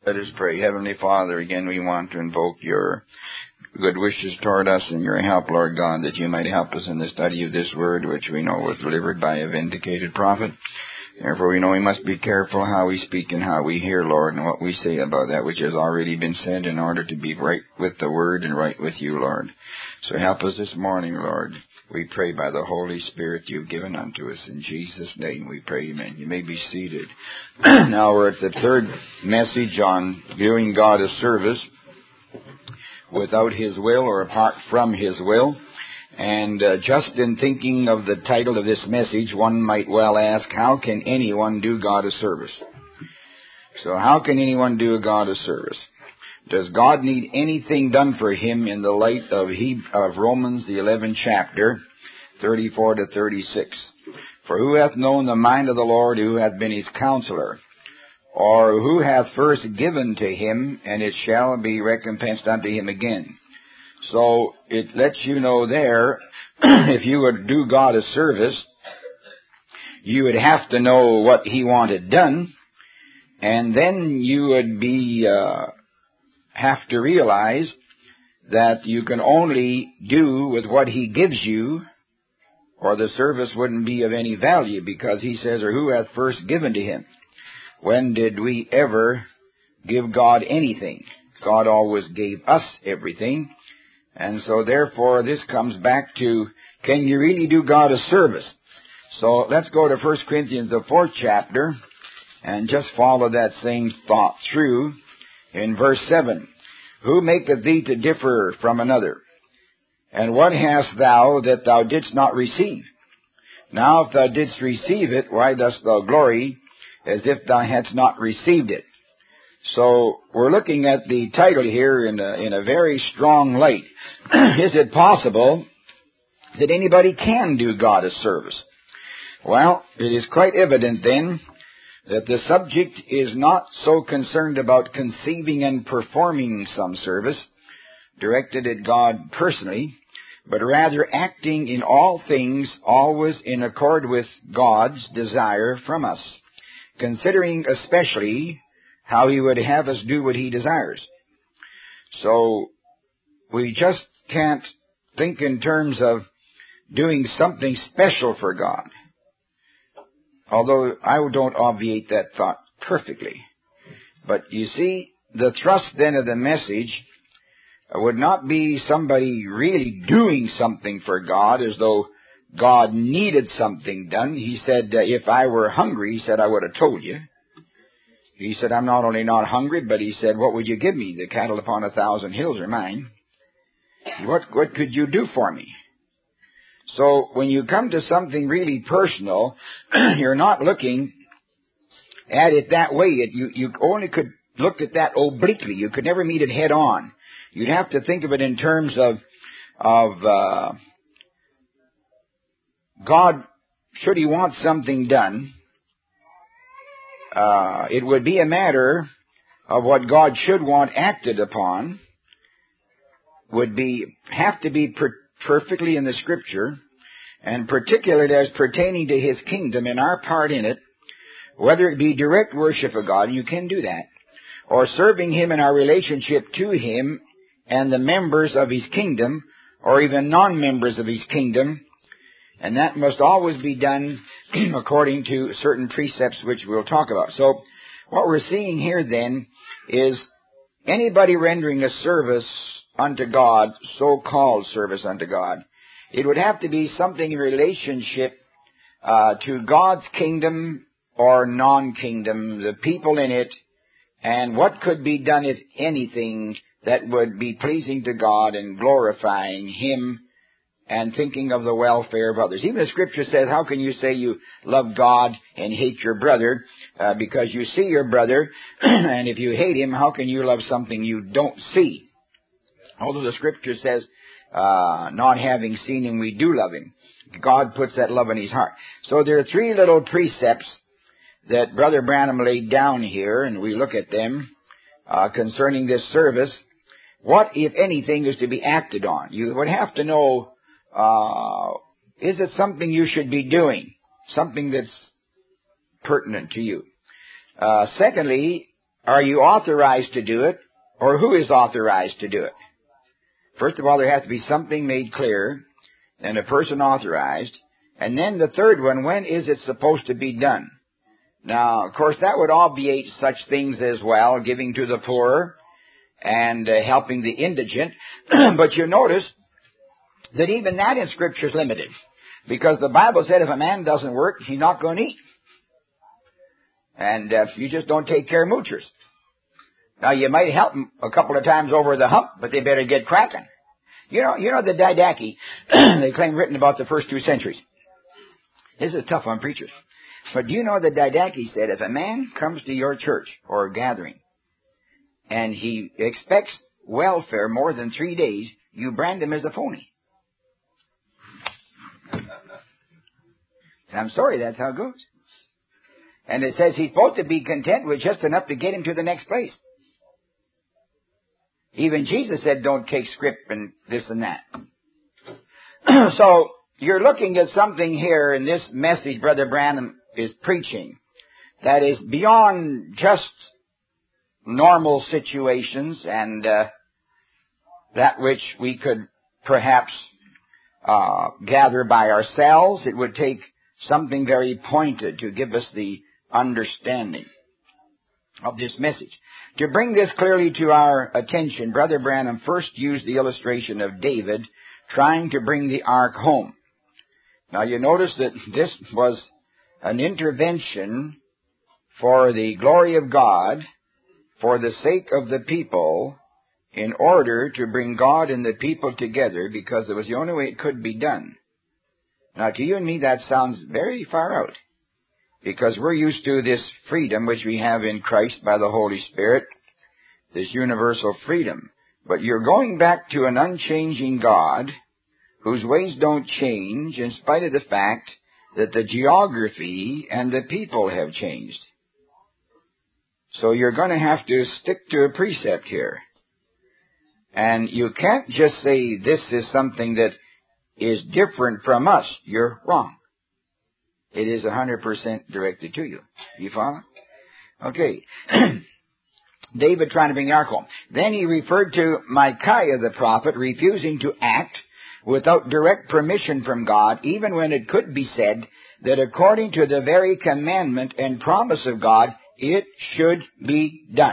Let us pray. Heavenly Father, again we want to invoke your good wishes toward us and your help, Lord God, that you might help us in the study of this word, which we know was delivered by a vindicated prophet. Therefore we know we must be careful how we speak and how we hear, Lord, and what we say about that which has already been said in order to be right with the word and right with you, Lord. So help us this morning, Lord. We pray by the Holy Spirit you've given unto us. In Jesus' name we pray, amen. You may be seated. Now we're at the third message on viewing God as service without His will or apart from His will. And just in thinking of the title of this message, one might well ask, how can anyone do God a service? So how can anyone do God a service? Does God need anything done for him in the light of Romans, the 11th chapter, 34 to 36? For who hath known the mind of the Lord, who hath been his counselor? Or who hath first given to him, and it shall be recompensed unto him again? So it lets you know there, if you would do God a service, you would have to know what he wanted done, and then you would have to realize that you can only do with what he gives you, or the service wouldn't be of any value, because he says, or who hath first given to him? When did we ever give God anything? God always gave us everything. And so therefore this comes back to, can you really do God a service? So let's go to 1 Corinthians, the 4th chapter, and just follow that same thought through. In verse 7, who maketh thee to differ from another? And what hast thou that thou didst not receive? Now if thou didst receive it, why dost thou glory as if thou hadst not received it? So we're looking at the title here in a very strong light. Is it possible that anybody can do God a service? Well, it is quite evident then that the subject is not so concerned about conceiving and performing some service directed at God personally, but rather acting in all things always in accord with God's desire from us, considering especially how he would have us do what he desires. So we just can't think in terms of doing something special for God. Although I don't obviate that thought perfectly. But you see, the thrust then of the message would not be somebody really doing something for God as though God needed something done. He said, if I were hungry, he said, I would have told you. He said, I'm not only not hungry, but he said, what would you give me? The cattle upon 1,000 hills are mine. What could you do for me? So when you come to something really personal, you're not looking at it that way. You only could look at that obliquely. You could never meet it head on. You'd have to think of it in terms of God, should he want something done, it would be a matter of what God should want acted upon, have to be perfectly in the Scripture, and particularly as pertaining to his kingdom and our part in it, whether it be direct worship of God, and you can do that, or serving him in our relationship to him and the members of his kingdom, or even non-members of his kingdom, and that must always be done according to certain precepts which we'll talk about. So what we're seeing here then is anybody rendering a service unto God, so-called service unto God, it would have to be something in relationship to God's kingdom or non-kingdom, the people in it, and what could be done, if anything, that would be pleasing to God and glorifying him and thinking of the welfare of others. Even the Scripture says, how can you say you love God and hate your brother? Because you see your brother, and if you hate him, how can you love something you don't see? Although the Scripture says, not having seen him, we do love him. God puts that love in his heart. So there are three little precepts that Brother Branham laid down here, and we look at them concerning this service. What, if anything, is to be acted on? You would have to know, is it something you should be doing? Something that's pertinent to you. Secondly, are you authorized to do it, or who is authorized to do it? First of all, there has to be something made clear, and a person authorized. And then the third one, when is it supposed to be done? Now, of course, that would obviate such things as well, giving to the poor and helping the indigent. But you notice that even that in Scripture is limited, because the Bible said if a man doesn't work, he's not going to eat. And you just don't take care of moochers. Now, you might help them a couple of times over the hump, but they better get cracking. You know the Didache, they claim written about the first 2 centuries. This is tough on preachers. But do you know the Didache said, if a man comes to your church or gathering and he expects welfare more than 3 days, you brand him as a phony. I'm sorry, that's how it goes. And it says he's supposed to be content with just enough to get him to the next place. Even Jesus said, don't take scrip and this and that. So, you're looking at something here in this message Brother Branham is preaching that is beyond just normal situations and that which we could perhaps gather by ourselves. It would take something very pointed to give us the understanding of this message. To bring this clearly to our attention, Brother Branham first used the illustration of David trying to bring the ark home. Now you notice that this was an intervention for the glory of God, for the sake of the people, in order to bring God and the people together, because it was the only way it could be done. Now to you and me that sounds very far out, because we're used to this freedom which we have in Christ by the Holy Spirit, this universal freedom. But you're going back to an unchanging God whose ways don't change in spite of the fact that the geography and the people have changed. So you're going to have to stick to a precept here. And you can't just say this is something that is different from us. You're wrong. It is 100% directed to you. Do you follow? Okay. David trying to bring the ark home. Then he referred to Micaiah the prophet refusing to act without direct permission from God, even when it could be said that according to the very commandment and promise of God, it should be done.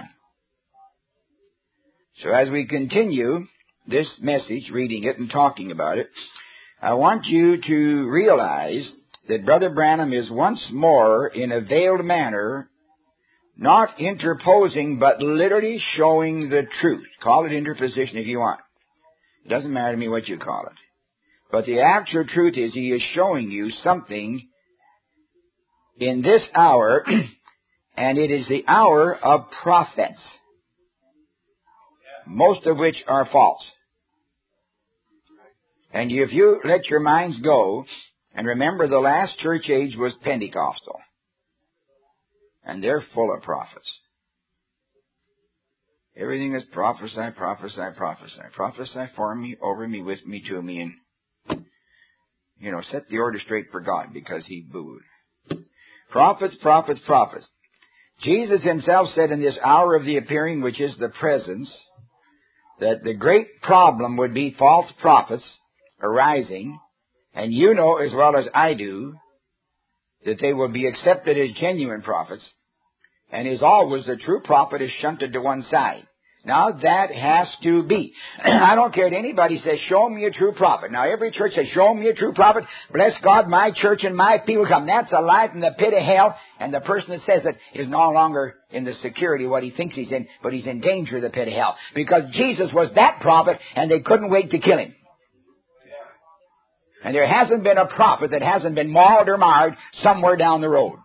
So as we continue this message, reading it and talking about it, I want you to realize that Brother Branham is once more, in a veiled manner, not interposing, but literally showing the truth. Call it interposition if you want. It doesn't matter to me what you call it. But the actual truth is he is showing you something in this hour, and it is the hour of prophets, most of which are false. And if you let your minds go, and remember the last church age was Pentecostal, and they're full of prophets. Everything is prophesy, prophesy, prophesy. Prophesy for me, over me, with me, to me, and, set the order straight for God, because he booed. Prophets, prophets, prophets. Jesus himself said in this hour of the appearing, which is the presence, that the great problem would be false prophets arising, and you know as well as I do that they will be accepted as genuine prophets, and as always the true prophet is shunted to one side. Now that has to be. I don't care what anybody says, show me a true prophet. Now every church says, show me a true prophet. Bless God, my church and my people come. That's a lie from the pit of hell. And the person that says it is no longer in the security of what he thinks he's in, but he's in danger of the pit of hell. Because Jesus was that prophet and they couldn't wait to kill him. And there hasn't been a prophet that hasn't been mauled or marred somewhere down the road.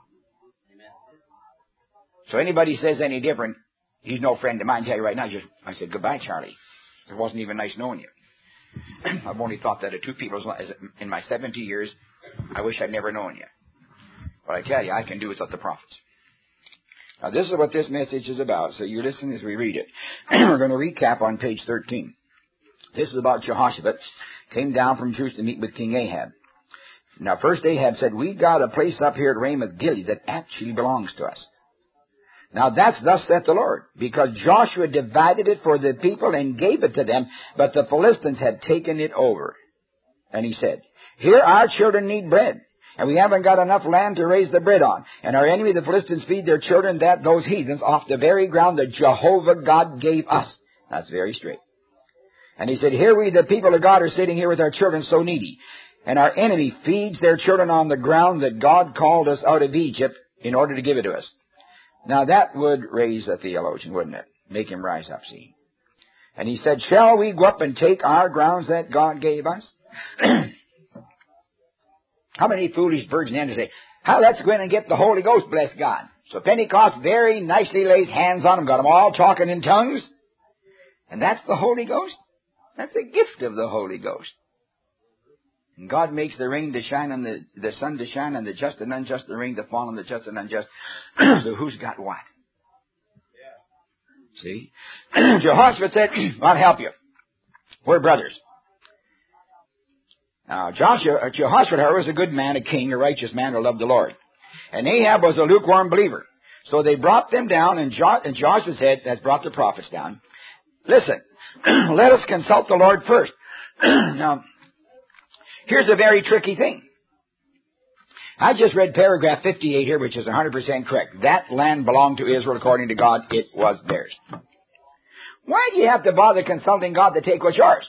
So anybody says any different, he's no friend of mine. I tell you right now, I said, goodbye, Charlie. It wasn't even nice knowing you. I've only thought that of two people in my 70 years. I wish I'd never known you. But I tell you, I can do without the prophets. Now, this is what this message is about, so you listen as we read it. We're going to recap on page 13. This is about Jehoshaphat. Came down from Jerusalem to meet with King Ahab. Now, first Ahab said, we got a place up here at Ramoth Gilead that actually belongs to us. Now that's thus saith the Lord, because Joshua divided it for the people and gave it to them, but the Philistines had taken it over. And he said, here our children need bread, and we haven't got enough land to raise the bread on. And our enemy, the Philistines, feed their children, those heathens, off the very ground that Jehovah God gave us. That's very straight. And he said, here we, the people of God, are sitting here with our children so needy. And our enemy feeds their children on the ground that God called us out of Egypt in order to give it to us. Now that would raise a theologian, wouldn't it? Make him rise up, see. And he said, shall we go up and take our grounds that God gave us? How many foolish virgin ends say, let's go in and get the Holy Ghost, bless God. So Pentecost very nicely lays hands on them, got them all talking in tongues. And that's the Holy Ghost? That's a gift of the Holy Ghost. And God makes the rain to shine and the sun to shine and the just and unjust, the rain to fall on the just and unjust. So who's got what? Yeah. See? Jehoshaphat said, I'll help you. We're brothers. Now, Jehoshaphat, however, was a good man, a king, a righteous man who loved the Lord. And Ahab was a lukewarm believer. So they brought them down, and Joshua said, that's brought the prophets down, listen, let us consult the Lord first. Now, here's a very tricky thing. I just read paragraph 58 here, which is 100% correct. That land belonged to Israel according to God. It was theirs. Why do you have to bother consulting God to take what's yours?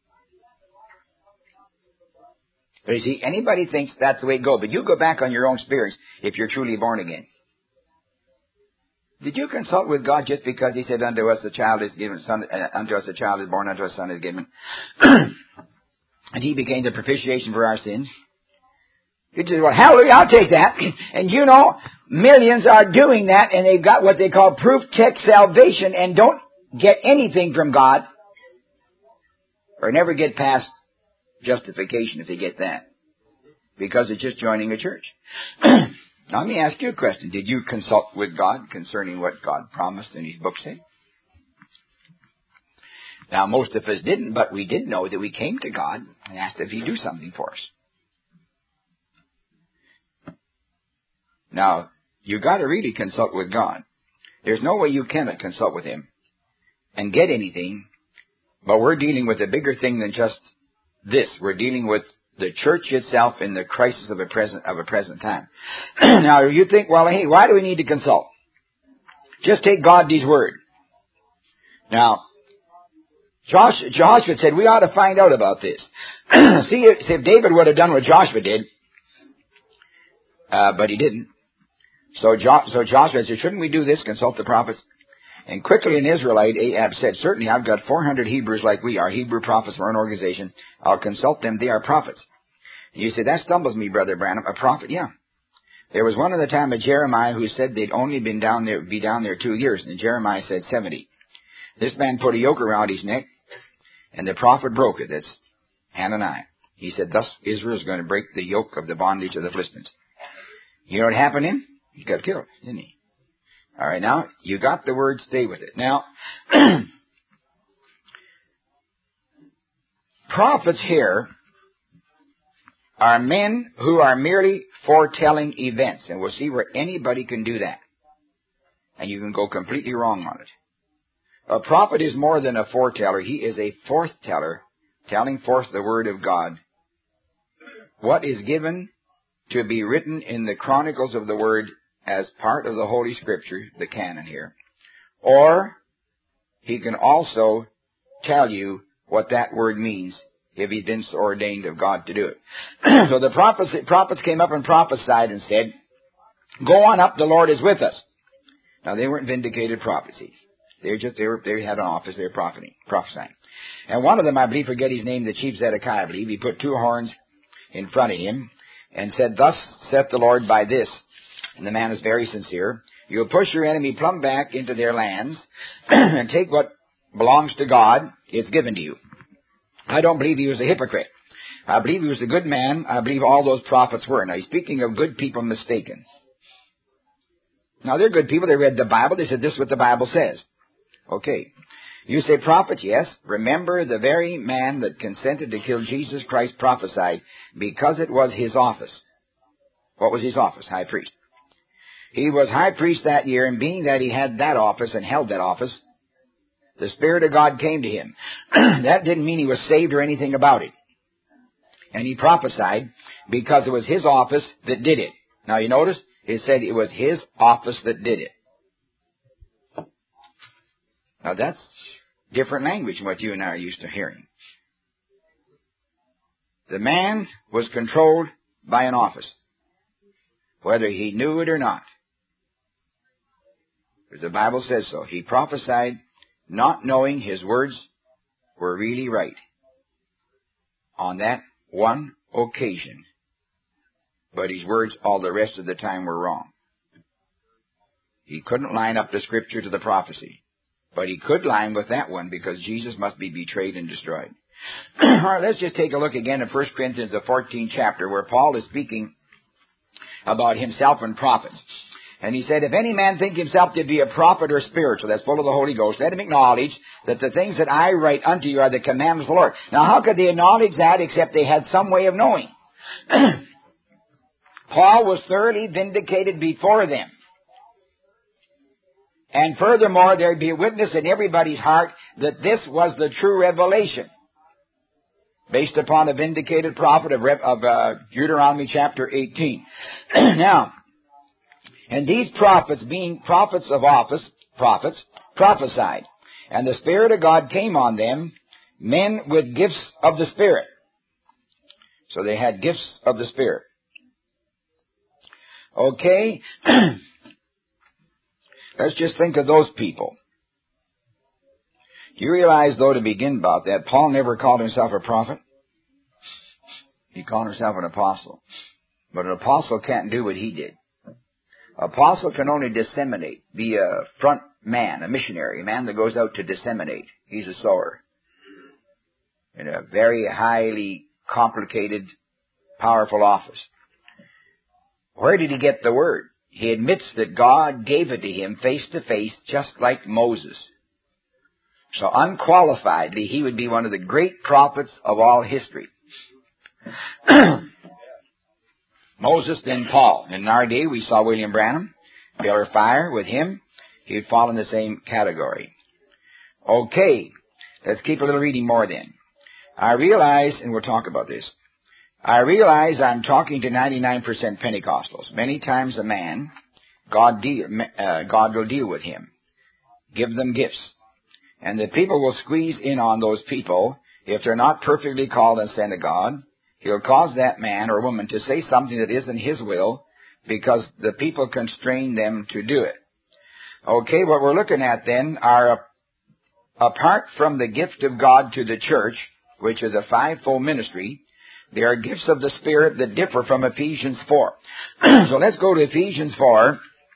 But you see, anybody thinks that's the way it goes, but you go back on your own experience if you're truly born again. Did you consult with God just because He said, unto us a child is given, unto us a child is born, unto us a son is given, and He became the propitiation for our sins? You just, well, hallelujah, I'll take that. And you know, millions are doing that, and they've got what they call proof text salvation and don't get anything from God, or never get past justification if they get that, because it's just joining a church. Now let me ask you a question. Did you consult with God concerning what God promised in His book said? Now most of us didn't, but we did know that we came to God and asked if He'd do something for us. Now, you got to really consult with God. There's no way you cannot consult with Him and get anything, but we're dealing with a bigger thing than just this. We're dealing with the church itself in the crisis of a present time. Now, you think, well, hey, why do we need to consult? Just take God's word. Now, Joshua said, we ought to find out about this. See if David would have done what Joshua did, but he didn't. So Joshua said, shouldn't we do this, consult the prophets? And quickly an Israelite, Ahab, said, certainly I've got 400 Hebrews like we are, Hebrew prophets from our own organization. I'll consult them. They are prophets. And you say, that stumbles me, Brother Branham. A prophet? Yeah. There was one at the time of Jeremiah who said they'd only be down there 2 years. And Jeremiah said 70. This man put a yoke around his neck, and the prophet broke it. That's Hananiah. He said, thus Israel is going to break the yoke of the bondage of the Philistines. You know what happened to him? He got killed, didn't he? All right, now, you got the word, stay with it. Now, prophets here are men who are merely foretelling events. And we'll see where anybody can do that. And you can go completely wrong on it. A prophet is more than a foreteller. He is a forth-teller, telling forth the word of God. What is given to be written in the chronicles of the word as part of the Holy Scripture, the canon here. Or he can also tell you what that word means if he's been so ordained of God to do it. So the prophets came up and prophesied and said, go on up, the Lord is with us. Now they weren't vindicated prophecies. They had an office, they were prophesying. And one of them, I believe, forget his name, the chief Zedekiah, I believe, he put 2 horns in front of him and said, thus saith the Lord by this. And the man is very sincere. You'll push your enemy plumb back into their lands and take what belongs to God. It's given to you. I don't believe he was a hypocrite. I believe he was a good man. I believe all those prophets were. Now, he's speaking of good people mistaken. Now, they're good people. They read the Bible. They said, this is what the Bible says. Okay. You say prophets, yes. Remember, the very man that consented to kill Jesus Christ prophesied because it was his office. What was his office? High priest. He was high priest that year, and being that he had that office and held that office, the Spirit of God came to him. That didn't mean he was saved or anything about it. And he prophesied because it was his office that did it. Now you notice, it said it was his office that did it. Now that's different language from what you and I are used to hearing. The man was controlled by an office, whether he knew it or not. Because the Bible says so. He prophesied not knowing his words were really right on that one occasion. But his words all the rest of the time were wrong. He couldn't line up the scripture to the prophecy. But he could line with that one because Jesus must be betrayed and destroyed. All right, let's just take a look again at 1 Corinthians, the 14th chapter, where Paul is speaking about himself and prophets. And he said, if any man think himself to be a prophet or spiritual, that's full of the Holy Ghost, let him acknowledge that the things that I write unto you are the commandments of the Lord. Now, how could they acknowledge that except they had some way of knowing? Paul was thoroughly vindicated before them. And furthermore, there'd be a witness in everybody's heart that this was the true revelation, based upon a vindicated prophet of Deuteronomy chapter 18. Now, and these prophets, being prophets of office, prophesied. And the Spirit of God came on them, men with gifts of the Spirit. So they had gifts of the Spirit. Okay. Let's just think of those people. Do you realize, though, to begin about that, Paul never called himself a prophet? He called himself an apostle. But an apostle can't do what he did. Apostle can only disseminate, be a front man, a missionary, a man that goes out to disseminate. He's a sower. In a very highly complicated, powerful office. Where did he get the word? He admits that God gave it to him face to face, just like Moses. So unqualifiedly, he would be one of the great prophets of all history. Moses, then Paul. In our day, we saw William Branham, pillar of fire with him. He would fall in the same category. Okay, let's keep a little reading more then. I realize, and we'll talk about this, I realize I'm talking to 99% Pentecostals. Many times a man, God will deal with him, give them gifts. And the people will squeeze in on those people if they're not perfectly called and sent of God. He'll cause that man or woman to say something that isn't his will because the people constrain them to do it. Okay, what we're looking at then are, apart from the gift of God to the church, which is a fivefold ministry, there are gifts of the Spirit that differ from Ephesians 4. So let's go to Ephesians 4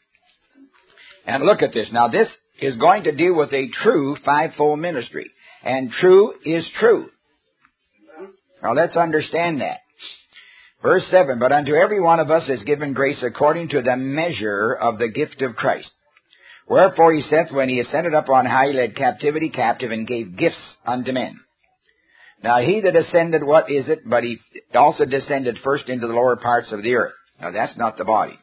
and look at this. Now this is going to deal with a true fivefold ministry. And true is true. Now let's understand that. Verse 7, but unto every one of us is given grace according to the measure of the gift of Christ. Wherefore he saith, when he ascended up on high, he led captivity captive and gave gifts unto men. Now he that ascended, what is it? But he also descended first into the lower parts of the earth. Now that's not the body.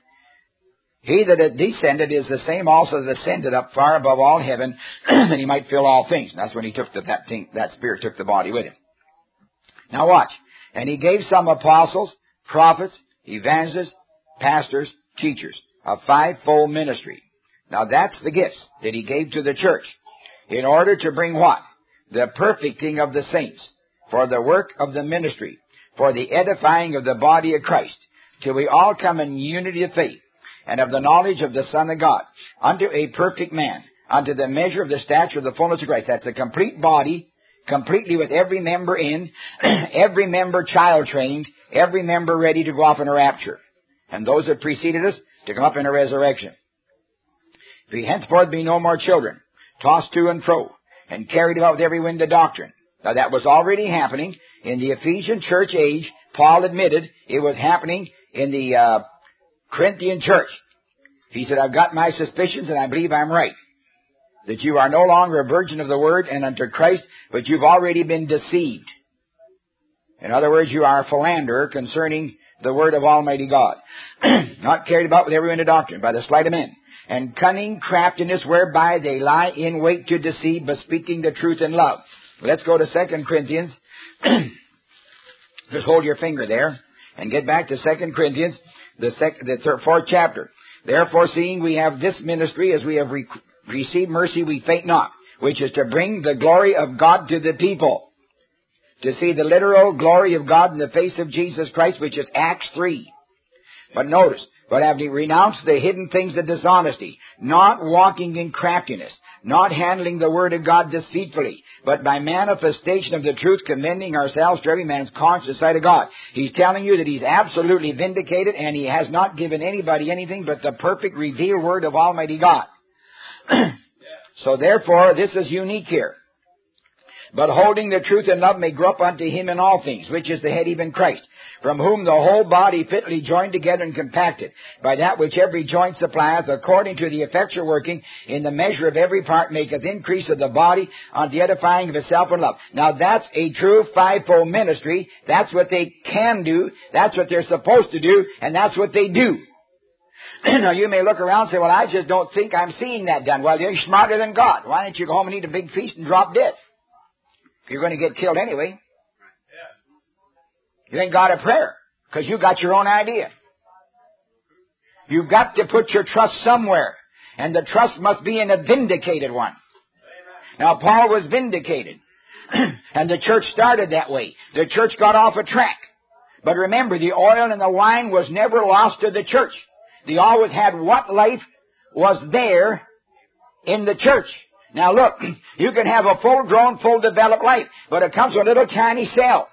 He that had descended is the same also that ascended up far above all heaven, that he might fill all things. And that's when he took that Spirit took the body with him. Now watch. And he gave some apostles, prophets, evangelists, pastors, teachers, a fivefold ministry. Now that's the gifts that he gave to the church. In order to bring what? The perfecting of the saints, for the work of the ministry, for the edifying of the body of Christ, till we all come in unity of faith, and of the knowledge of the Son of God, unto a perfect man, unto the measure of the stature of the fullness of Christ. That's a complete body, completely with every member in, every member child-trained, every member ready to go off in a rapture. And those that preceded us to come up in a resurrection. If we henceforth be no more children, tossed to and fro, and carried about with every wind of doctrine. Now that was already happening in the Ephesian church age. Paul admitted it was happening in the Corinthian church. He said, I've got my suspicions and I believe I'm right. That you are no longer a virgin of the word and unto Christ, but you've already been deceived. In other words, you are a philanderer concerning the word of Almighty God. Not carried about with every wind of doctrine, by the sleight of men, and cunning craftiness whereby they lie in wait to deceive, but speaking the truth in love. Let's go to 2 Corinthians. Just hold your finger there and get back to 2 Corinthians, the fourth chapter. Therefore, seeing we have this ministry, as we have received mercy, we faint not, which is to bring the glory of God to the people, to see the literal glory of God in the face of Jesus Christ, which is Acts 3. But notice, but have renounced the hidden things of dishonesty, not walking in craftiness, not handling the word of God deceitfully, but by manifestation of the truth, commending ourselves to every man's conscience in the sight of God. He's telling you that he's absolutely vindicated, and he has not given anybody anything but the perfect revealed word of Almighty God. So therefore, this is unique here. But holding the truth in love may grow up unto him in all things, which is the head, even Christ, from whom the whole body fitly joined together and compacted, by that which every joint supplies, according to the effectual working in the measure of every part, maketh increase of the body unto the edifying of itself in love. Now that's a true fivefold ministry. That's what they can do. That's what they're supposed to do. And that's what they do. Now you may look around and say, well, I just don't think I'm seeing that done. Well, you're smarter than God. Why don't you go home and eat a big feast and drop dead? You're going to get killed anyway. You ain't got a prayer, because you got your own idea. You've got to put your trust somewhere, and the trust must be in a vindicated one. Now, Paul was vindicated, and the church started that way. The church got off a track. But remember, the oil and the wine was never lost to the church. They always had what life was there in the church. Now look, you can have a full-grown, full-developed life, but it comes with a little tiny cell.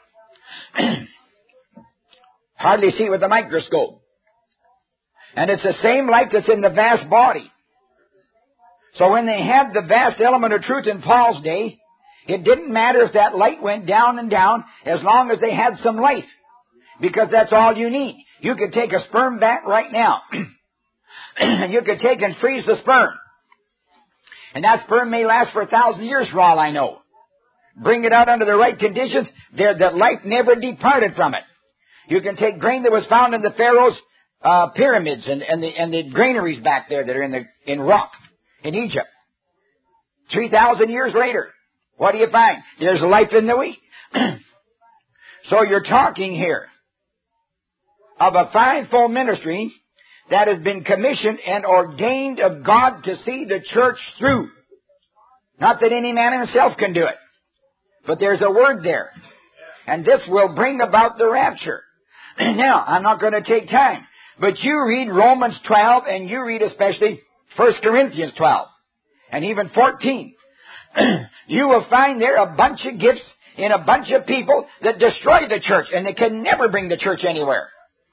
Hardly see with a microscope. And it's the same life that's in the vast body. So when they had the vast element of truth in Paul's day, it didn't matter if that light went down and down, as long as they had some life. Because that's all you need. You could take a sperm bank right now. And you could take and freeze the sperm. And that sperm may last for 1,000 years for all I know. Bring it out under the right conditions, the life never departed from it. You can take grain that was found in the Pharaoh's pyramids and the granaries back there that are in rock in Egypt. 3,000 years later, what do you find? There's life in the wheat. So you're talking here of a fivefold ministry that has been commissioned and ordained of God to see the church through. Not that any man himself can do it, but there's a word there. And this will bring about the rapture. Now, I'm not going to take time, but you read Romans 12, and you read especially 1 Corinthians 12, and even 14. You will find there a bunch of gifts in a bunch of people that destroy the church, and they can never bring the church anywhere.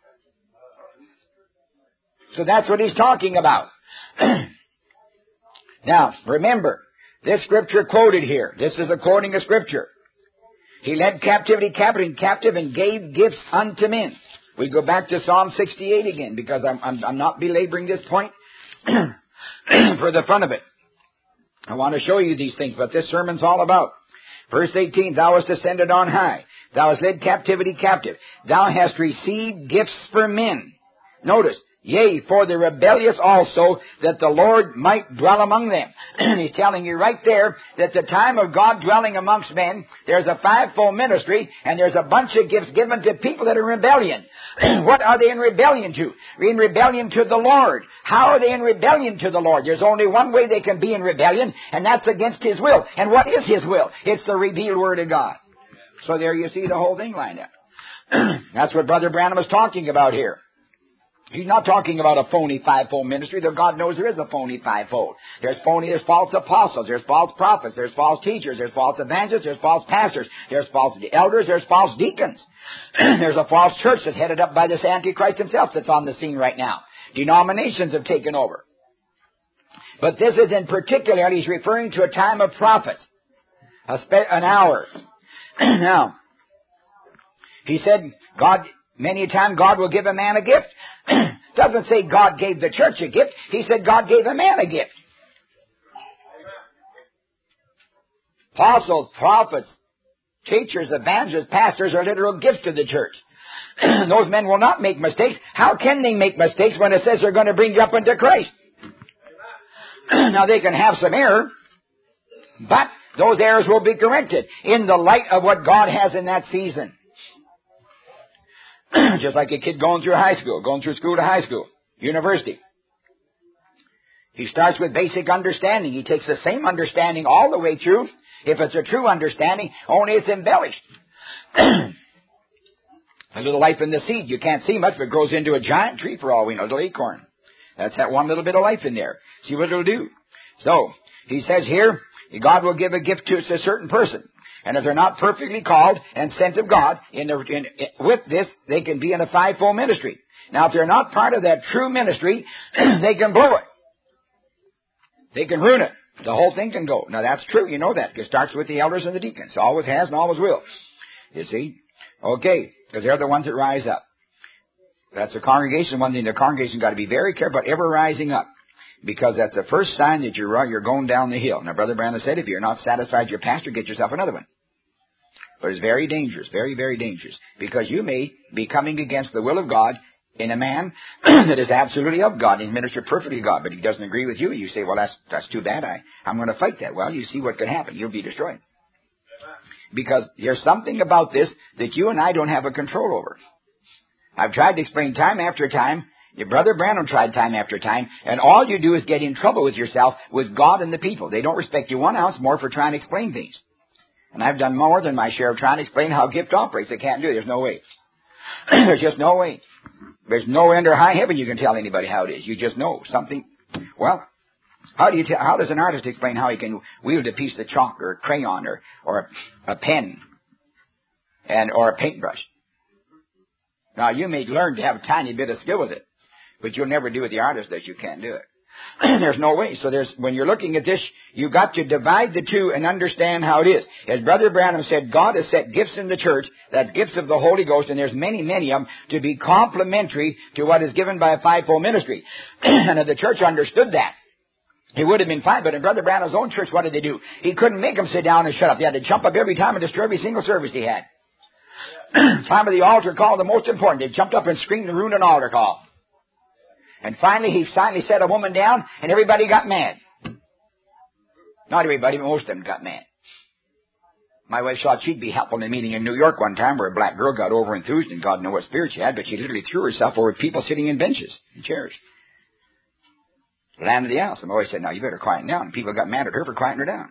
So that's what he's talking about. Now, remember, this scripture quoted here, this is according to scripture. He led captivity captive and gave gifts unto men. We go back to Psalm 68 again, because I'm not belaboring this point for the fun of it. I want to show you these things, but this sermon's all about. Verse 18, thou hast ascended on high. Thou hast led captivity captive. Thou hast received gifts for men. Notice, yea, for the rebellious also, that the Lord might dwell among them. He's telling you right there that the time of God dwelling amongst men, there's a fivefold ministry, and there's a bunch of gifts given to people that are in rebellion. What are they in rebellion to? In rebellion to the Lord. How are they in rebellion to the Lord? There's only one way they can be in rebellion, and that's against His will. And what is His will? It's the revealed Word of God. So there you see the whole thing lined up. That's what Brother Branham is talking about here. He's not talking about a phony fivefold ministry, though God knows there is a phony fivefold. There's false apostles, there's false prophets, there's false teachers, there's false evangelists, there's false pastors, there's false elders, there's false deacons. There's a false church that's headed up by this Antichrist himself that's on the scene right now. Denominations have taken over. But this is in particular, he's referring to a time of prophets, an hour. Now, he said, many a time God will give a man a gift. Doesn't say God gave the church a gift. He said God gave a man a gift. Apostles, prophets, teachers, evangelists, pastors are literal gifts to the church. Those men will not make mistakes. How can they make mistakes when it says they're going to bring you up into Christ? Now they can have some error, but those errors will be corrected in the light of what God has in that season. Just like a kid going through high school, going through school to high school, university. He starts with basic understanding. He takes the same understanding all the way through. If it's a true understanding, only it's embellished. A little life in the seed. You can't see much, but it grows into a giant tree for all we know, a little acorn. That's that one little bit of life in there. See what it'll do. So, he says here, God will give a gift to a certain person. And if they're not perfectly called and sent of God, with this, they can be in a fivefold ministry. Now, if they're not part of that true ministry, they can blow it. They can ruin it. The whole thing can go. Now, that's true. You know that. It starts with the elders and the deacons. Always has and always will. You see? Okay. Because they're the ones that rise up. That's the congregation. One thing, the congregation got to be very careful about ever rising up. Because that's the first sign that you're going down the hill. Now, Brother Branham said, if you're not satisfied with your pastor, get yourself another one. But it's very dangerous, very, very dangerous. Because you may be coming against the will of God in a man that is absolutely of God. He's ministered perfectly to God, but he doesn't agree with you. You say, well, that's too bad. I'm going to fight that. Well, you see what could happen. You'll be destroyed. Because there's something about this that you and I don't have a control over. I've tried to explain time after time. Your Brother Branham tried time after time. And all you do is get in trouble with yourself, with God and the people. They don't respect you 1 ounce more for trying to explain things. And I've done more than my share of trying to explain how gift operates. They can't do it. There's no way. There's just no way. There's no under high heaven you can tell anybody how it is. You just know something. Well, how does an artist explain how he can wield a piece of chalk or a crayon or a pen or a paintbrush? Now, you may learn to have a tiny bit of skill with it, but you'll never do what the artist does. You can't do it. There's no way. So when you're looking at this, you've got to divide the two and understand how it is. As Brother Branham said, God has set gifts in the church, that's gifts of the Holy Ghost, and there's many, many of them, to be complementary to what is given by a fivefold ministry. And if the church understood that, it would have been fine. But in Brother Branham's own church, what did they do? He couldn't make them sit down and shut up. They had to jump up every time and destroy every single service he had. Time of the altar call, the most important. They jumped up and screamed and ruined an altar call. And finally, he set a woman down, and everybody got mad. Not everybody, but most of them got mad. My wife thought she'd be helpful in a meeting in New York one time where a black girl got over-enthused, and God knew what spirit she had, but she literally threw herself over people sitting in benches and chairs. Land of the house. And my wife said, now, you better quieten down. And people got mad at her for quieting her down.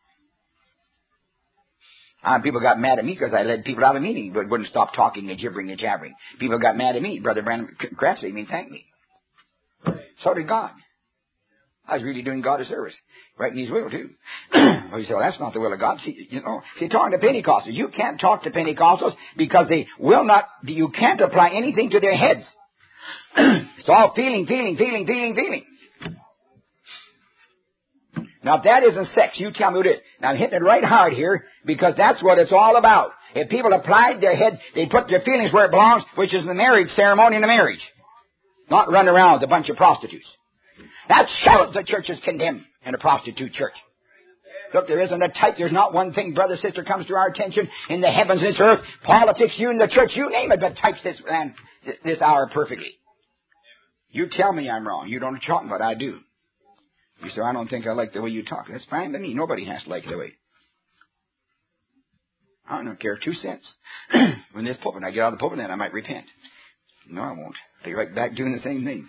People got mad at me because I led people out of a meeting, but wouldn't stop talking and gibbering and jabbering. People got mad at me. Brother Branham congratulated me and thanked me. So did God. I was really doing God a service. Right in His will, too. Well, you say, well, that's not the will of God. See, talking to Pentecostals. You can't talk to Pentecostals because you can't apply anything to their heads. It's all feeling. Now, if that isn't sex, you tell me what it is. Now, I'm hitting it right hard here because that's what it's all about. If people applied their head, they put their feelings where it belongs, which is the marriage ceremony and the marriage. Not run around with a bunch of prostitutes. That shows the church is condemned in a prostitute church. Look, there isn't a type. There's not one thing, brother, sister, comes to our attention in the heavens and this earth. Politics, you in the church, you name it, but types this hour perfectly. You tell me I'm wrong. You don't talk, but I do. You say, I don't think I like the way you talk. That's fine by me. Nobody has to like the way. I don't care 2 cents. When this pulpit, I get out of the pulpit, then I might repent. No, I won't. I'll be right back doing the same thing.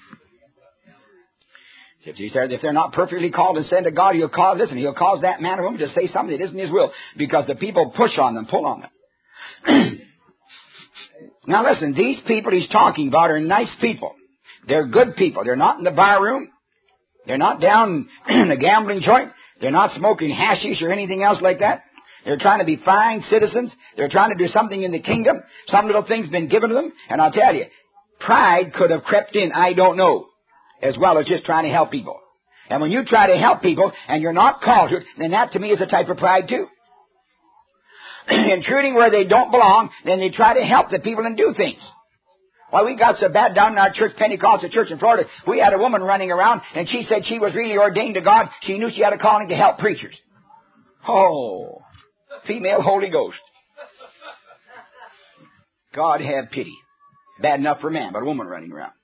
If they're not perfectly called and sent to God, He'll cause that man or woman to say something that isn't His will, because the people push on them, pull on them. Now listen, these people He's talking about are nice people. They're good people. They're not in the bar room. They're not down in a gambling joint. They're not smoking hashish or anything else like that. They're trying to be fine citizens. They're trying to do something in the kingdom. Some little thing's been given to them. And I'll tell you, pride could have crept in, I don't know, as well as just trying to help people. And when you try to help people and you're not called to it, then that to me is a type of pride too. Intruding where they don't belong, then they try to help the people and do things. Well, we got so bad down in our church, Pentecostal church in Florida, we had a woman running around, and she said she was really ordained to God. She knew she had a calling to help preachers. Oh, female Holy Ghost. God have pity. Bad enough for man, but a woman running around.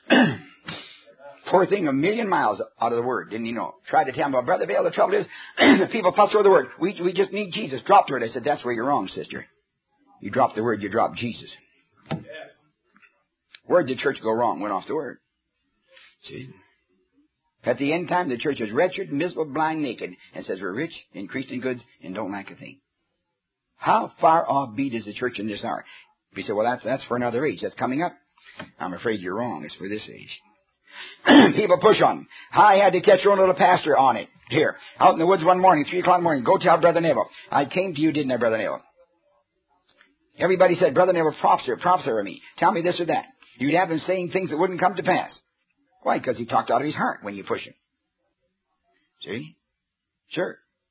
Poor thing, a million miles out of the Word, didn't he know? Tried to tell him, well, Brother Vail, the trouble is, the people fuss over the Word. We just need Jesus. Drop the Word. I said, that's where you're wrong, sister. You drop the Word, you drop Jesus. Where'd the church go wrong? Went off the Word. See? At the end time, the church is wretched, miserable, blind, naked, and says we're rich, increased in goods, and don't lack a thing. How far off beat is the church in this hour? We say, well, that's for another age. That's coming up. I'm afraid you're wrong. It's for this age. People push on. I had to catch your own little pastor on it. Here, out in the woods one morning, 3 o'clock in the morning, go tell Brother Neville. I came to you, didn't I, Brother Neville? Everybody said, Brother Neville, prophesy of me. Tell me this or that. You'd have him saying things that wouldn't come to pass. Why? Because he talked out of his heart when you push him. See? Sure.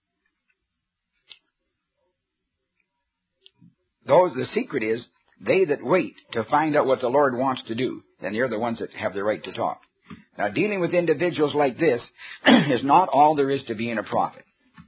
The secret is, they that wait to find out what the Lord wants to do, then they're the ones that have the right to talk. Now, dealing with individuals like this is not all there is to being a prophet.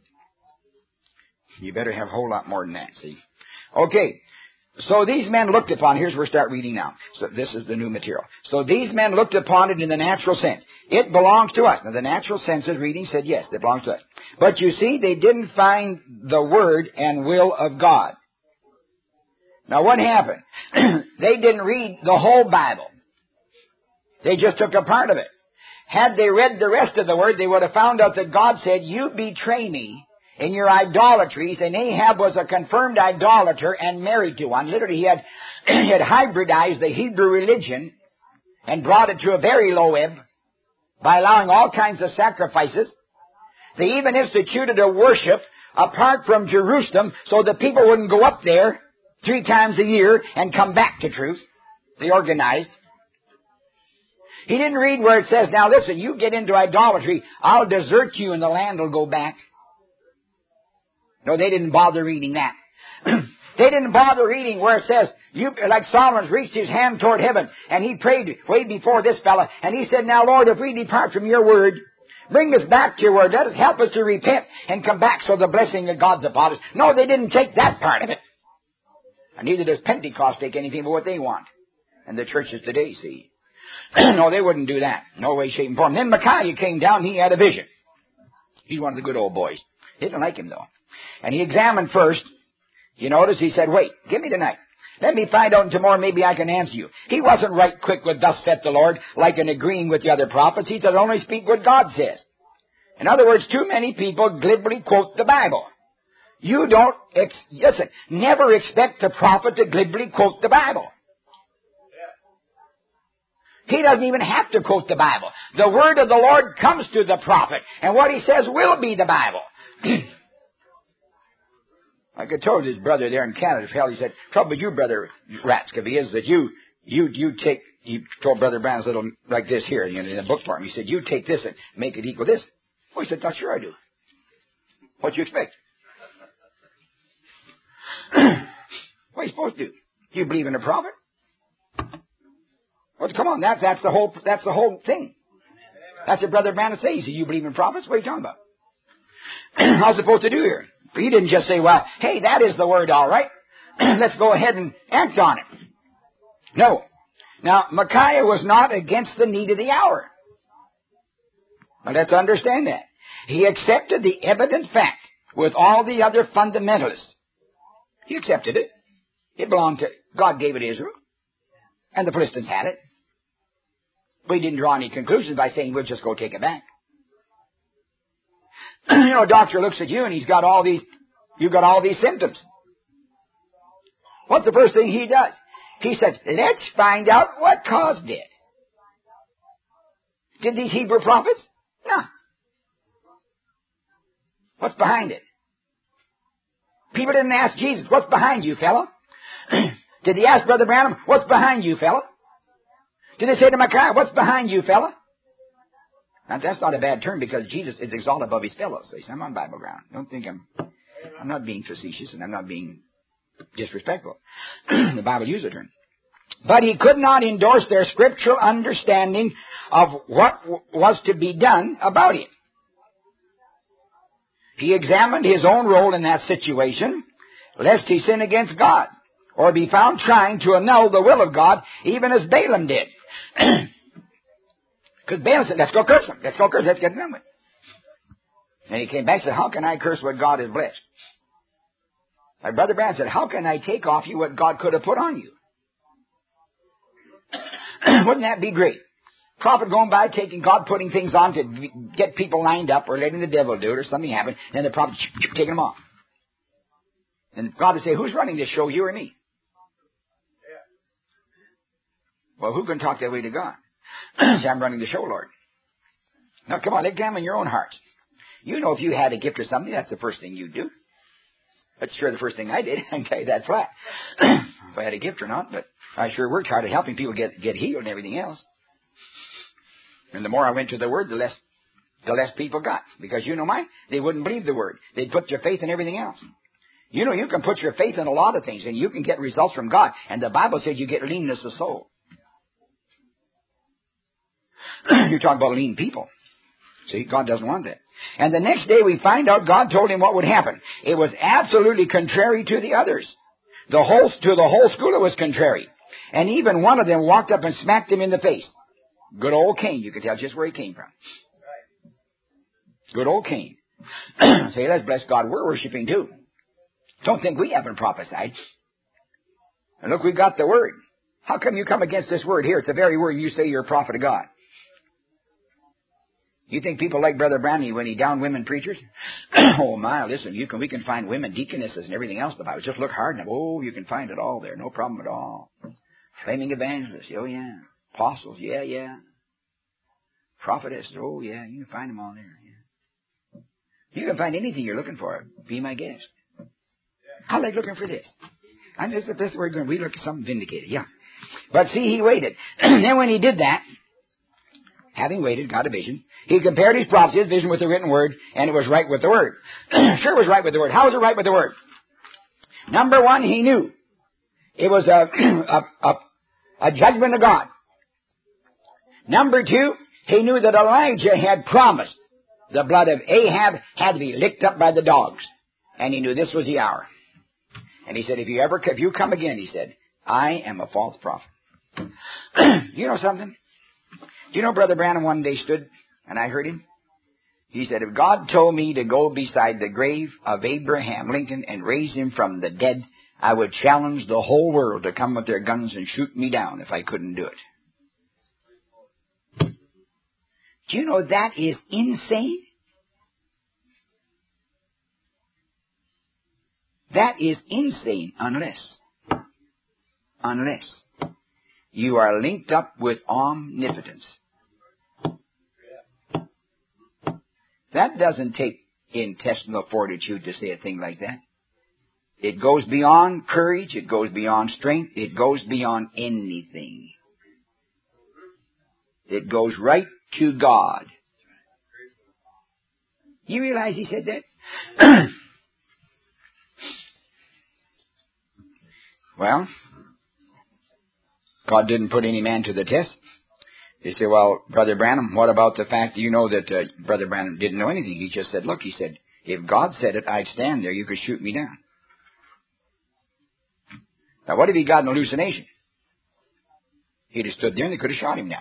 You better have a whole lot more than that, see? Okay. So these men looked upon, here's where we start reading now. So this is the new material. So these men looked upon it in the natural sense. It belongs to us. Now the natural sense of reading said, yes, it belongs to us. But you see, they didn't find the word and will of God. Now what happened? They didn't read the whole Bible. They just took a part of it. Had they read the rest of the word, they would have found out that God said, you betray me in your idolatries, and Ahab was a confirmed idolater and married to one. Literally, he had hybridized the Hebrew religion and brought it to a very low ebb by allowing all kinds of sacrifices. They even instituted a worship apart from Jerusalem so the people wouldn't go up there 3 times a year and come back to truth. They organized. He didn't read where it says, now listen, you get into idolatry, I'll desert you and the land will go back. No, they didn't bother reading that. They didn't bother reading where it says, like Solomon reached his hand toward heaven, and he prayed way before this fella, and he said, now Lord, if we depart from your word, bring us back to your word. Let us help us to repent and come back so the blessing of God's upon us. No, they didn't take that part of it. And neither does Pentecost take anything but what they want. And the churches today, see. No, they wouldn't do that. No way, shape, and form. Then Micaiah came down, he had a vision. He's one of the good old boys. They didn't like him, though. And he examined first. You notice he said, wait, give me tonight. Let me find out, and tomorrow maybe I can answer you. He wasn't right quick with thus saith the Lord, like in agreeing with the other prophets. He said, only speak what God says. In other words, too many people glibly quote the Bible. You don't, listen, never expect the prophet to glibly quote the Bible. He doesn't even have to quote the Bible. The word of the Lord comes to the prophet, and what he says will be the Bible. Like I told his brother there in Canada, he said, trouble with you, Brother Ratscovey, is that you take, he told Brother Brown's little, like this here, in the book for him. He said, you take this and make it equal this. Oh, he said, not sure I do. What you expect? What are you supposed to do? Do you believe in a prophet? Well, come on, that's the whole thing. That's what Brother Branham says. Do you believe in prophets? What are you talking about? How's it supposed to do here? He didn't just say, well, hey, that is the word, all right. Let's go ahead and act on it. No. Now, Micaiah was not against the need of the hour. Now, let's understand that. He accepted the evident fact with all the other fundamentalists. He accepted it. It belonged to, God gave it to Israel. And the Philistines had it. But he didn't draw any conclusions by saying, we'll just go take it back. You know, a doctor looks at you and you've got all these symptoms. What's the first thing he does? He says, let's find out what caused it. Did these Hebrew prophets? No. What's behind it? People didn't ask Jesus, what's behind you, fella? Did they ask Brother Branham, what's behind you, fella? Did they say to Micaiah, what's behind you, fella? Now, that's not a bad term because Jesus is exalted above his fellows. So I'm on Bible ground. Don't think I'm not being facetious and I'm not being disrespectful. The Bible uses the term. But he could not endorse their scriptural understanding of what was to be done about it. He examined his own role in that situation, lest he sin against God. or be found trying to annul the will of God, even as Balaam did. Because Balaam said, let's go curse him. Let's go curse him. Let's get done with it. And he came back and said, how can I curse what God has blessed? My brother Branham said, how can I take off you what God could have put on you? Wouldn't that be great? Prophet going by, taking God, putting things on to get people lined up, or letting the devil do it, or something happen, and the prophet taking them off. And God would say, who's running this show, you or me? Well, who can talk that way to God? Say, I'm running the show, Lord. Now, come on, examine your own heart. You know if you had a gift or something, that's the first thing you'd do. That's sure the first thing I did. I can tell you that flat. If I had a gift or not, but I sure worked hard at helping people get healed and everything else. And the more I went to the Word, the less people got. Because you know why? They wouldn't believe the Word. They'd put their faith in everything else. You know, you can put your faith in a lot of things, and you can get results from God. And the Bible says you get leanness of soul. You're talking about lean people. See, God doesn't want that. And the next day we find out God told him what would happen. It was absolutely contrary to the others. To the whole school it was contrary. And even one of them walked up and smacked him in the face. Good old Cain. You can tell just where he came from. Good old Cain. Say, let's bless God. We're worshiping too. Don't think we haven't prophesied. And look, we got the Word. How come you come against this Word here? It's the very Word you say you're a prophet of God. You think people like Brother Branham when he downed women preachers? Oh my, listen, we can find women deaconesses and everything else in the Bible. Just look hard enough. Oh, you can find it all there. No problem at all. Flaming evangelists. Oh yeah. Apostles. Yeah. Prophetesses. Oh yeah, you can find them all there. Yeah. You can find anything you're looking for. Be my guest. I like looking for this. And this is where we're going. We look at something vindicated. Yeah. But see, he waited. Then when he did that, having waited, got a vision. He compared his prophecy, his vision with the written Word, and it was right with the Word. Sure it was right with the Word. How was it right with the Word? Number one, he knew it was a judgment of God. Number two, he knew that Elijah had promised the blood of Ahab had to be licked up by the dogs. And he knew this was the hour. And he said, if you come again, he said, I am a false prophet. You know something? Do you know Brother Branham one day stood, and I heard him? He said, if God told me to go beside the grave of Abraham Lincoln and raise him from the dead, I would challenge the whole world to come with their guns and shoot me down if I couldn't do it. Do you know that is insane? That is insane unless you are linked up with omnipotence. That doesn't take intestinal fortitude to say a thing like that. It goes beyond courage. It goes beyond strength. It goes beyond anything. It goes right to God. You realize he said that? Well, God didn't put any man to the test. They say, well, Brother Branham, what about the fact that you know that Brother Branham didn't know anything? He just said, look, he said, if God said it, I'd stand there. You could shoot me down. Now, what if he got an hallucination? He'd have stood there and they could have shot him down.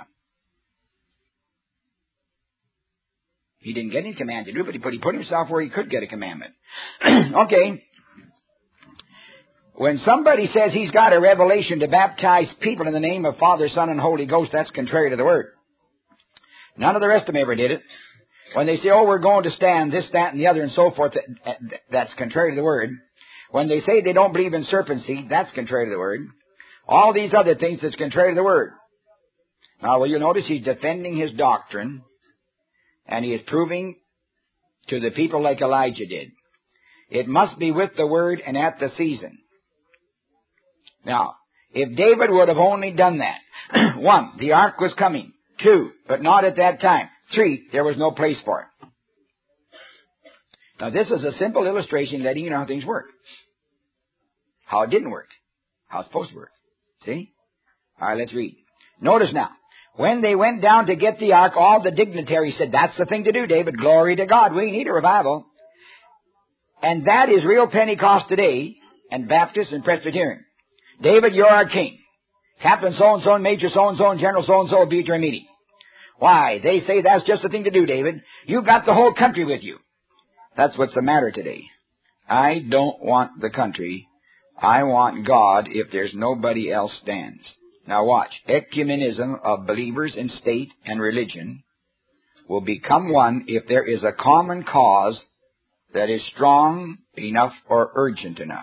He didn't get any command to do it, but he put himself where he could get a commandment. Okay. When somebody says he's got a revelation to baptize people in the name of Father, Son, and Holy Ghost, that's contrary to the Word. None of the rest of them ever did it. When they say, oh, we're going to stand this, that, and the other, and so forth, that's contrary to the Word. When they say they don't believe in serpent seed, that's contrary to the Word. All these other things, that's contrary to the Word. Now, will you notice he's defending his doctrine, and he is proving to the people like Elijah did. It must be with the Word and at the season. Now, if David would have only done that, 1, the ark was coming. 2, but not at that time. 3, there was no place for it. Now, this is a simple illustration letting you know how things work. How it didn't work. How it's supposed to work. See? All right, let's read. Notice now. When they went down to get the ark, all the dignitaries said, that's the thing to do, David. Glory to God. We need a revival. And that is real Pentecost today, and Baptist and Presbyterian. David, you're our king. Captain so-and-so and Major so-and-so and General so-and-so will be at your meeting. Why? They say that's just the thing to do, David. You got the whole country with you. That's what's the matter today. I don't want the country. I want God if there's nobody else stands. Now watch. Ecumenism of believers in state and religion will become one if there is a common cause that is strong enough or urgent enough.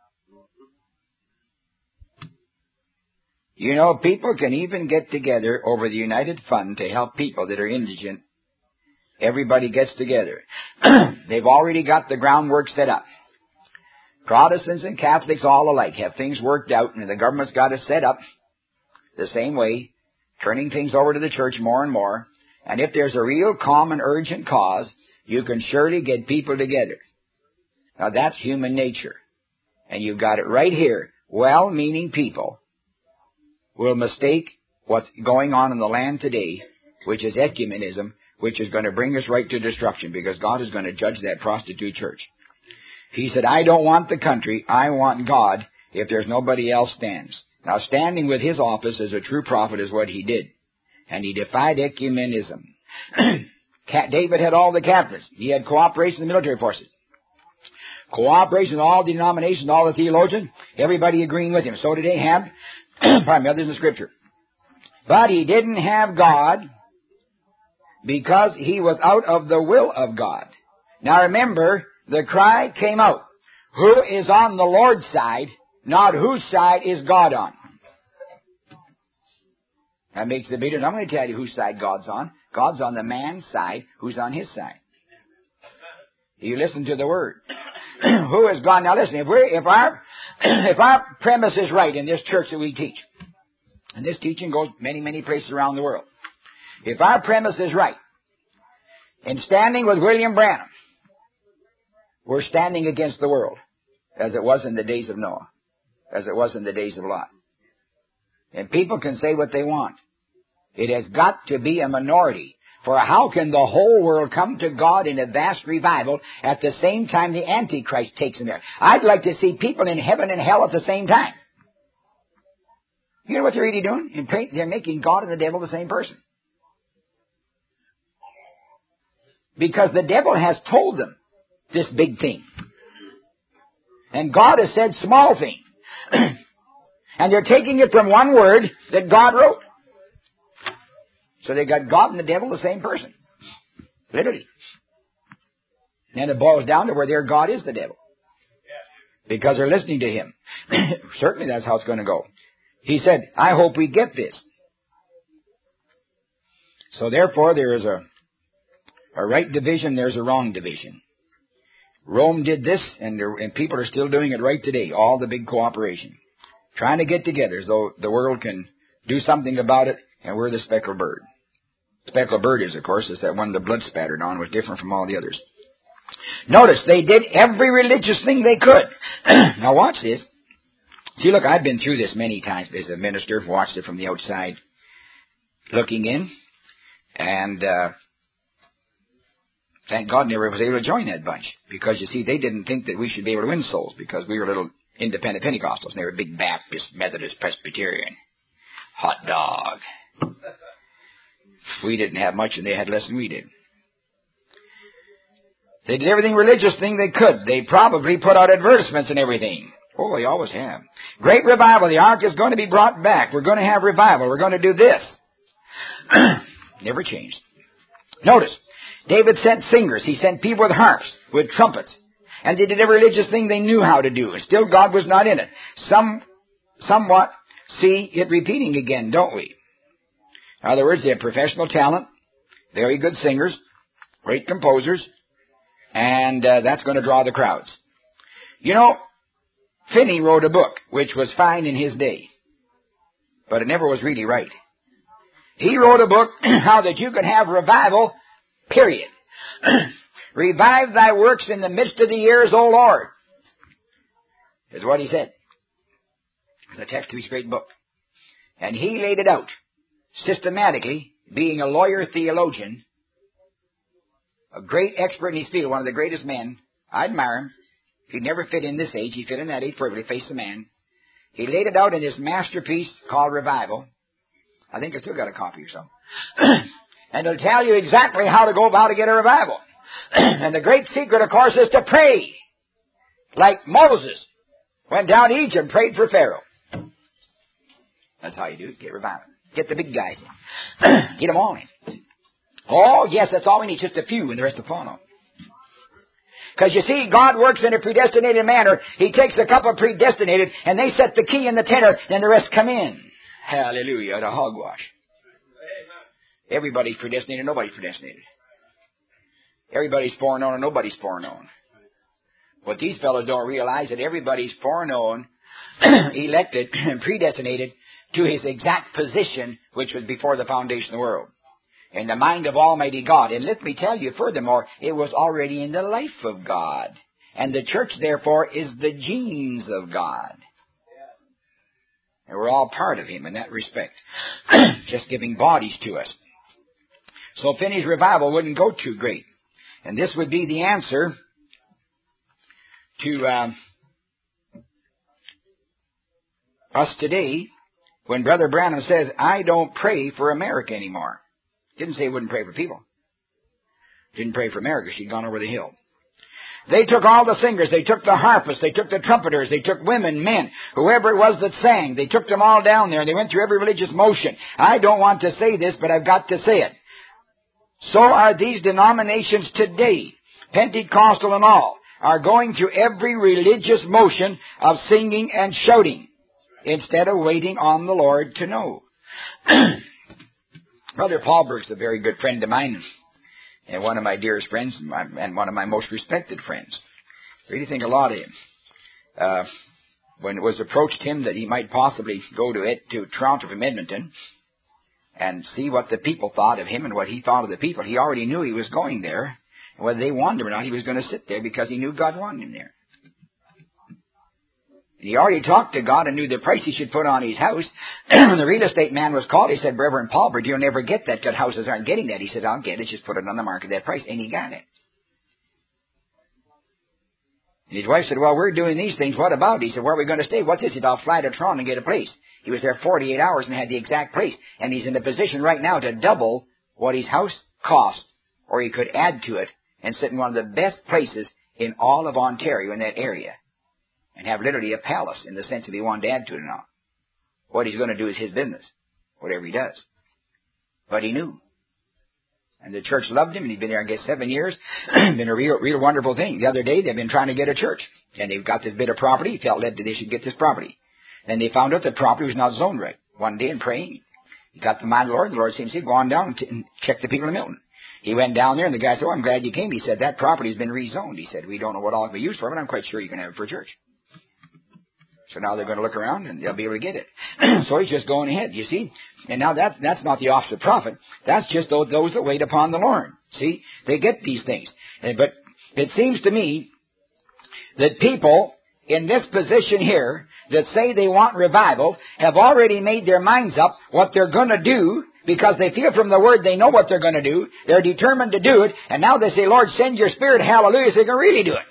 You know, people can even get together over the United Fund to help people that are indigent. Everybody gets together. They've already got the groundwork set up. Protestants and Catholics all alike have things worked out, and the government's got it set up the same way, turning things over to the church more and more. And if there's a real common urgent cause, you can surely get people together. Now that's human nature. And you've got it right here. Well-meaning people will mistake what's going on in the land today, which is ecumenism, which is going to bring us right to destruction, because God is going to judge that prostitute church. He said, I don't want the country, I want God if there's nobody else stands. Now, standing with his office as a true prophet is what he did. And he defied ecumenism. David had all the captains. He had cooperation in the military forces. Cooperation with all the denominations, all the theologians, everybody agreeing with him. So did Ahab. Pardon me, others in the Scripture. But he didn't have God because he was out of the will of God. Now remember, the cry came out. Who is on the Lord's side, not whose side is God on? That makes the big difference. I'm going to tell you whose side God's on. God's on the man's side, who's on his side. You listen to the word. Who is God? Now listen, if our premise is right in this church that we teach, and this teaching goes many, many places around the world. If our premise is right, in standing with William Branham, we're standing against the world, as it was in the days of Noah, as it was in the days of Lot. And people can say what they want. It has got to be a minority. For how can the whole world come to God in a vast revival at the same time the Antichrist takes them there? I'd like to see people in heaven and hell at the same time. You know what they're really doing? They're making God and the devil the same person. Because the devil has told them this big thing. And God has said small thing. And they're taking it from one word that God wrote. So they got God and the devil the same person. Literally. And it boils down to where their God is the devil. Because they're listening to him. Certainly that's how it's going to go. He said, I hope we get this. So therefore there is a right division, there's a wrong division. Rome did this, and people are still doing it right today. All the big cooperation. Trying to get together as though the world can do something about it, and we're the speckled bird. Speckled bird is, of course, is that one the blood spattered on was different from all the others. Notice, they did every religious thing they could. Now watch this. See, look, I've been through this many times as a minister, watched it from the outside, looking in, and thank God never was able to join that bunch. Because, you see, they didn't think that we should be able to win souls, because we were little independent Pentecostals, and they were big Baptist, Methodist, Presbyterian. Hot dog. We didn't have much, and they had less than we did. They did everything religious thing they could. They probably put out advertisements and everything. Oh, they always have. Great revival. The ark is going to be brought back. We're going to have revival. We're going to do this. Never changed. Notice, David sent singers. He sent people with harps, with trumpets. And they did every religious thing they knew how to do. And still God was not in it. Somewhat see it repeating again, don't we? In other words, they have professional talent, very good singers, great composers, and that's going to draw the crowds. You know, Finney wrote a book which was fine in his day, but it never was really right. He wrote a book how that you could have revival, period. Revive thy works in the midst of the years, O Lord, is what he said. It's the text of his great book. And he laid it out systematically, being a lawyer theologian, a great expert in his field, one of the greatest men. I admire him. He never fit in this age. He fit in that age perfectly, face the man. He laid it out in his masterpiece called Revival. I think I still got a copy or something. And it'll tell you exactly how to go about to get a revival. And the great secret, of course, is to pray. Like Moses went down to Egypt and prayed for Pharaoh. That's how you do it. Get revival. Get the big guys in. Get them all in. Oh, yes, that's all we need. Just a few and the rest will follow. Because you see, God works in a predestinated manner. He takes a couple predestinated and they set the key in the tenor, then the rest come in. Hallelujah. The hogwash. Everybody's predestinated, nobody's predestinated. Everybody's foreknown and nobody's foreknown. What these fellows don't realize that everybody's foreknown, elected, and predestinated to his exact position, which was before the foundation of the world. In the mind of Almighty God. And let me tell you furthermore, it was already in the life of God. And the church, therefore, is the genes of God. And we're all part of Him in that respect. Just giving bodies to us. So Finney's revival wouldn't go too great. And this would be the answer to us today when Brother Branham says, I don't pray for America anymore. Didn't say he wouldn't pray for people. Didn't pray for America. She'd gone over the hill. They took all the singers. They took the harpists. They took the trumpeters. They took women, men, whoever it was that sang. They took them all down there. And they went through every religious motion. I don't want to say this, but I've got to say it. So are these denominations today, Pentecostal and all, are going through every religious motion of singing and shouting instead of waiting on the Lord to know. Brother Paulberg's a very good friend of mine and one of my dearest friends and one of my most respected friends. I really think a lot of him. When it was approached him that he might possibly go to Toronto from Edmonton and see what the people thought of him and what he thought of the people, he already knew he was going there. And whether they wanted him or not, he was going to sit there because he knew God wanted him there. And he already talked to God and knew the price he should put on his house. When the real estate man was called, he said, Reverend Paulberg, you'll never get that because houses aren't getting that. He said, I'll get it, just put it on the market that price. And he got it. And his wife said, well, we're doing these things. What about it? He said, where are we going to stay? What's this? He said, I'll fly to Toronto and get a place. He was there 48 hours and had the exact place. And he's in a position right now to double what his house cost, or he could add to it and sit in one of the best places in all of Ontario in that area. And have literally a palace in the sense if he wanted to add to it or not. What he's going to do is his business, whatever he does. But he knew. And the church loved him, and he'd been there, I guess, 7 years. Been a real wonderful thing. The other day, they've been trying to get a church. And they've got this bit of property. He felt led that they should get this property. Then they found out the property was not zoned right. One day in praying, he got the mind of the Lord. The Lord seems to say, go on down and check the people in Milton. He went down there, and the guy said, oh, I'm glad you came. He said, that property's been rezoned. He said, we don't know what all it can be used for, but I'm quite sure you can have it for a church. So now they're going to look around and they'll be able to get it. So he's just going ahead, you see. And now that's not the office of prophet. That's just those that wait upon the Lord. See, they get these things. But it seems to me that people in this position here that say they want revival have already made their minds up what they're going to do because they feel from the Word they know what they're going to do. They're determined to do it. And now they say, Lord, send your Spirit, hallelujah, so they can really do it.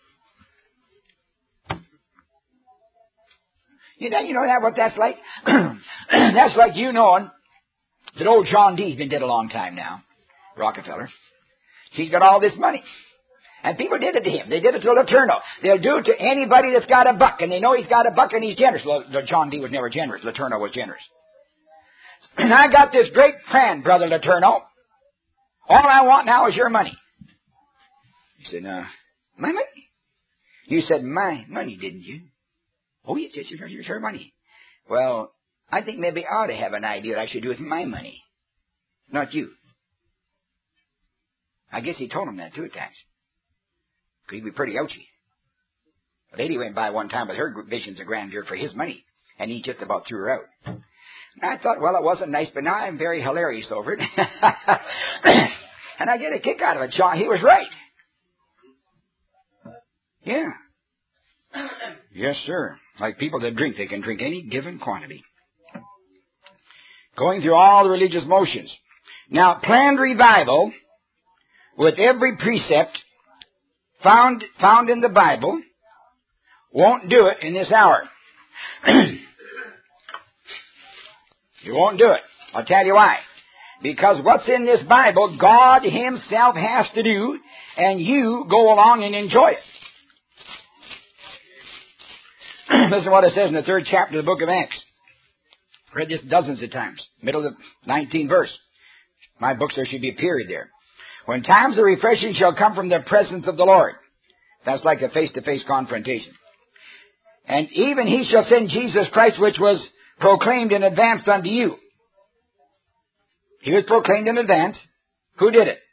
You know what that's like? That's like you knowing that old John Dee's been dead a long time now. Rockefeller. He's got all this money. And people did it to him. They did it to Letourneau. They'll do it to anybody that's got a buck. And they know he's got a buck and he's generous. John Dee was never generous. Letourneau was generous. And I got this great friend, Brother Letourneau. All I want now is your money. He said, my money? You said my money, didn't you? Oh, yes, it's your money. Well, I think maybe I ought to have an idea what I should do with my money. Not you. I guess he told him that 2 times. He'd be pretty ouchy. A lady went by one time with her visions of grandeur for his money, and he just about threw her out. And I thought, well, it wasn't nice, but now I'm very hilarious over it. And I get a kick out of it, John. He was right. Yeah. Yes, sir. Like people that drink, they can drink any given quantity. Going through all the religious motions. Now, planned revival with every precept found in the Bible won't do it in this hour. You won't do it. I'll tell you why. Because what's in this Bible, God Himself has to do, and you go along and enjoy it. Listen to what it says in the 3rd chapter of the book of Acts. Read this dozens of times. Middle of the 19th verse. My books, there should be a period there. When times of refreshing shall come from the presence of the Lord. That's like a face-to-face confrontation. And even He shall send Jesus Christ, which was proclaimed in advance unto you. He was proclaimed in advance. Who did it?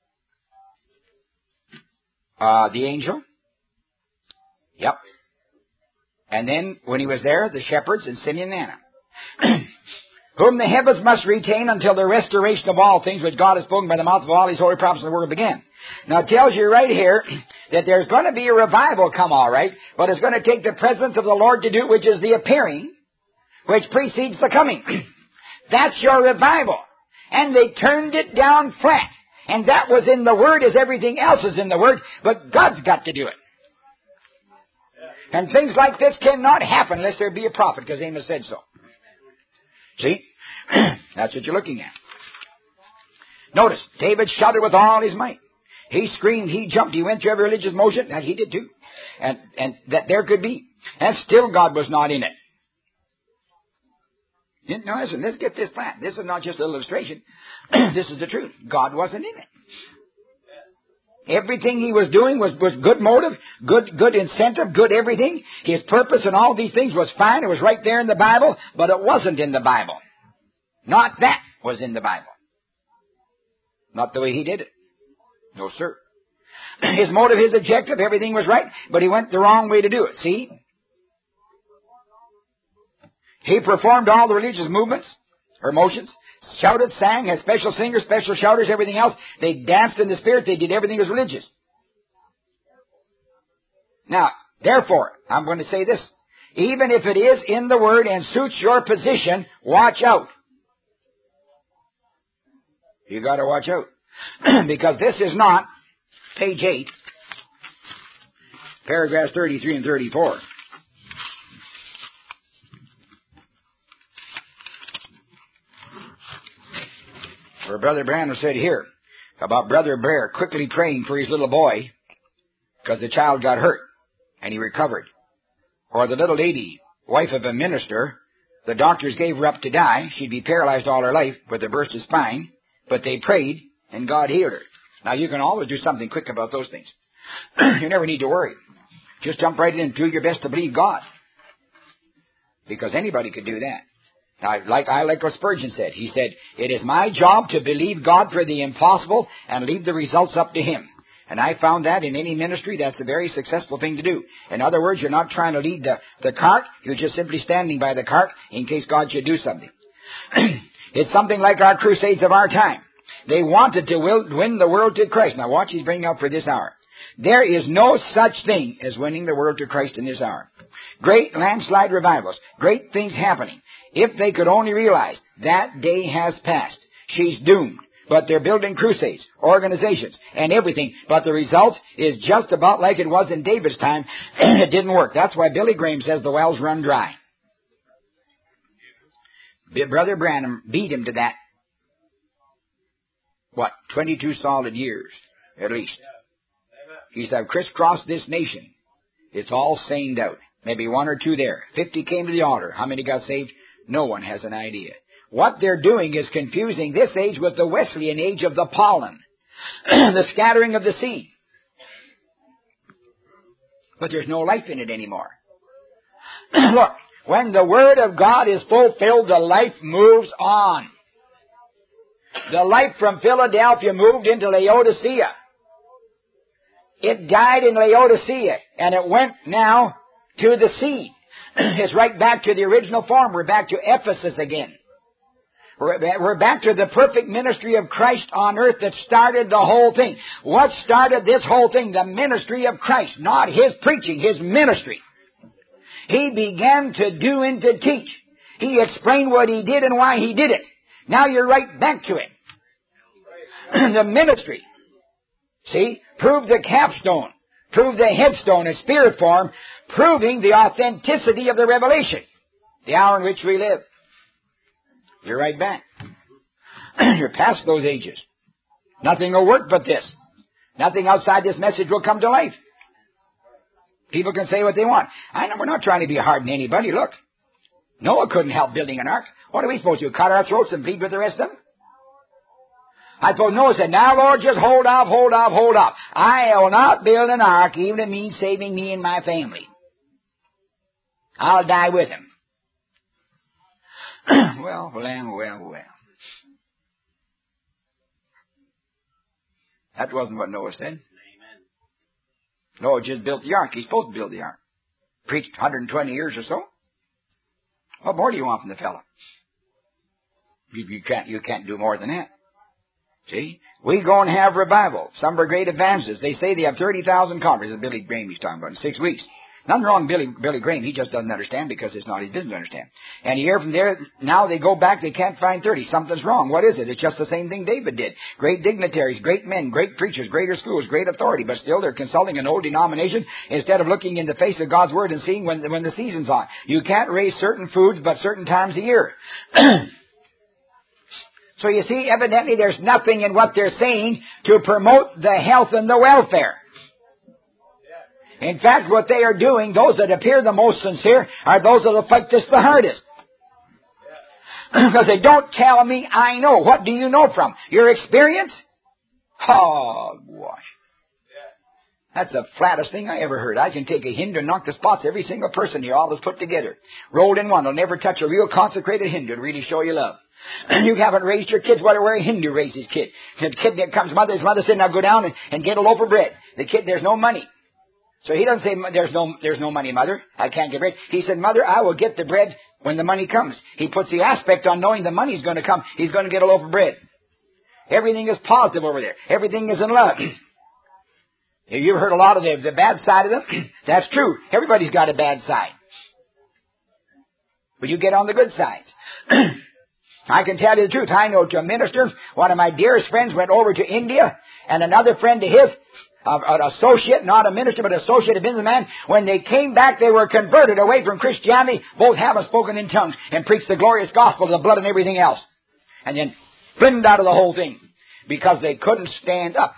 The angel. Yep. And then, when He was there, the shepherds and Simeon and Anna. Whom the heavens must retain until the restoration of all things which God has spoken by the mouth of all His holy prophets in the world began. Now it tells you right here that there's going to be a revival come, all right, but it's going to take the presence of the Lord to do, which is the appearing, which precedes the coming. That's your revival. And they turned it down flat. And that was in the Word as everything else is in the Word, but God's got to do it. And things like this cannot happen unless there be a prophet, because Amos said so. See? That's what you're looking at. Notice, David shouted with all his might. He screamed, he jumped, he went through every religious motion, and he did too. And that there could be. And still God was not in it. Now listen, let's get this flat. This is not just an illustration. This is the truth. God wasn't in it. Everything He was doing was good motive, good incentive, good everything. His purpose and all these things was fine. It was right there in the Bible, but it wasn't in the Bible. Not that was in the Bible. Not the way He did it. No, sir. His motive, His objective, everything was right, but He went the wrong way to do it. See? He performed all the religious movements, or motions, shouted, sang, had special singers, special shouters, everything else. They danced in the Spirit. They did everything that was religious. Now, therefore, I'm going to say this. Even if it is in the Word and suits your position, watch out. You got to watch out. Because this is not, page 8, paragraphs 33 and 34. Where Brother Branham said here about Brother Blair quickly praying for his little boy because the child got hurt and he recovered. Or the little lady, wife of a minister, the doctors gave her up to die. She'd be paralyzed all her life with a bursted spine, but they prayed and God healed her. Now you can always do something quick about those things. You never need to worry. Just jump right in and do your best to believe God. Because anybody could do that. Now, I like what Spurgeon said. He said, it is my job to believe God for the impossible and leave the results up to Him. And I found that in any ministry, that's a very successful thing to do. In other words, you're not trying to lead the cart. You're just simply standing by the cart in case God should do something. It's something like our crusades of our time. They wanted to win the world to Christ. Now watch, he's bringing up for this hour. There is no such thing as winning the world to Christ in this hour. Great landslide revivals, great things happening. If they could only realize that day has passed. She's doomed. But they're building crusades, organizations, and everything. But the result is just about like it was in David's time. It didn't work. That's why Billy Graham says the wells run dry. Brother Branham beat him to that. 22 solid years, at least. He said, I've crisscrossed this nation. It's all saned out. Maybe 1 or 2 there. 50 came to the altar. How many got saved? No one has an idea. What they're doing is confusing this age with the Wesleyan age of the pollen, the scattering of the seed. But there's no life in it anymore. Look, when the Word of God is fulfilled, the life moves on. The life from Philadelphia moved into Laodicea. It died in Laodicea, and it went now to the seed. It's right back to the original form. We're back to Ephesus again. We're back to the perfect ministry of Christ on earth that started the whole thing. What started this whole thing? The ministry of Christ, not His preaching, His ministry. He began to do and to teach. He explained what He did and why He did it. Now you're right back to it. The ministry. See? Proved the capstone. Prove the headstone in spirit form, proving the authenticity of the revelation, the hour in which we live. You're right back. You're past those ages. Nothing will work but this. Nothing outside this message will come to life. People can say what they want. I know we're not trying to be hard on anybody. Look, Noah couldn't help building an ark. What are we supposed to do? Cut our throats and bleed with the rest of them? I suppose Noah said, now, Lord, just hold off. I will not build an ark, even if it means saving me and my family. I'll die with him. Well. That wasn't what Noah said. Amen. Noah just built the ark. He's supposed to build the ark. Preached 120 years or so. What more do you want from the fellow? You can't do more than that. See? We go and have revival. Some are great evangelists. They say they have 30,000 converts. As Billy Graham he's talking about in 6 weeks. Nothing wrong with Billy Graham. He just doesn't understand because it's not his business to understand. And you hear from there, now they go back, they can't find 30. Something's wrong. What is it? It's just the same thing David did. Great dignitaries, great men, great preachers, greater schools, great authority, but still they're consulting an old denomination instead of looking in the face of God's Word and seeing when the season's on. You can't raise certain foods but certain times a year. So you see, evidently there's nothing in what they're saying to promote the health and the welfare. In fact, what they are doing, those that appear the most sincere, are those that will fight this the hardest. Because they don't tell me I know. What do you know from? Your experience? Hogwash. That's the flattest thing I ever heard. I can take a Hindu and knock the spots every single person here, all this put together. Rolled in one. They'll never touch a real consecrated Hindu to really show you love. You haven't raised your kids where a Hindu raised his kid. The kid that comes, his mother said, now go down and get a loaf of bread. The kid, there's no money. So he doesn't say, there's no money, Mother. I can't get bread. He said, Mother, I will get the bread when the money comes. He puts the aspect on knowing the money's going to come. He's going to get a loaf of bread. Everything is positive over there. Everything is in love. You've heard a lot of the bad side of them. That's true. Everybody's got a bad side. But you get on the good sides. I can tell you the truth. I know to a minister, one of my dearest friends went over to India, and another friend of his, an associate, not a minister, but associate, a businessman, when they came back, they were converted away from Christianity, both having spoken in tongues and preached the glorious gospel of the blood and everything else. And then flinned out of the whole thing because they couldn't stand up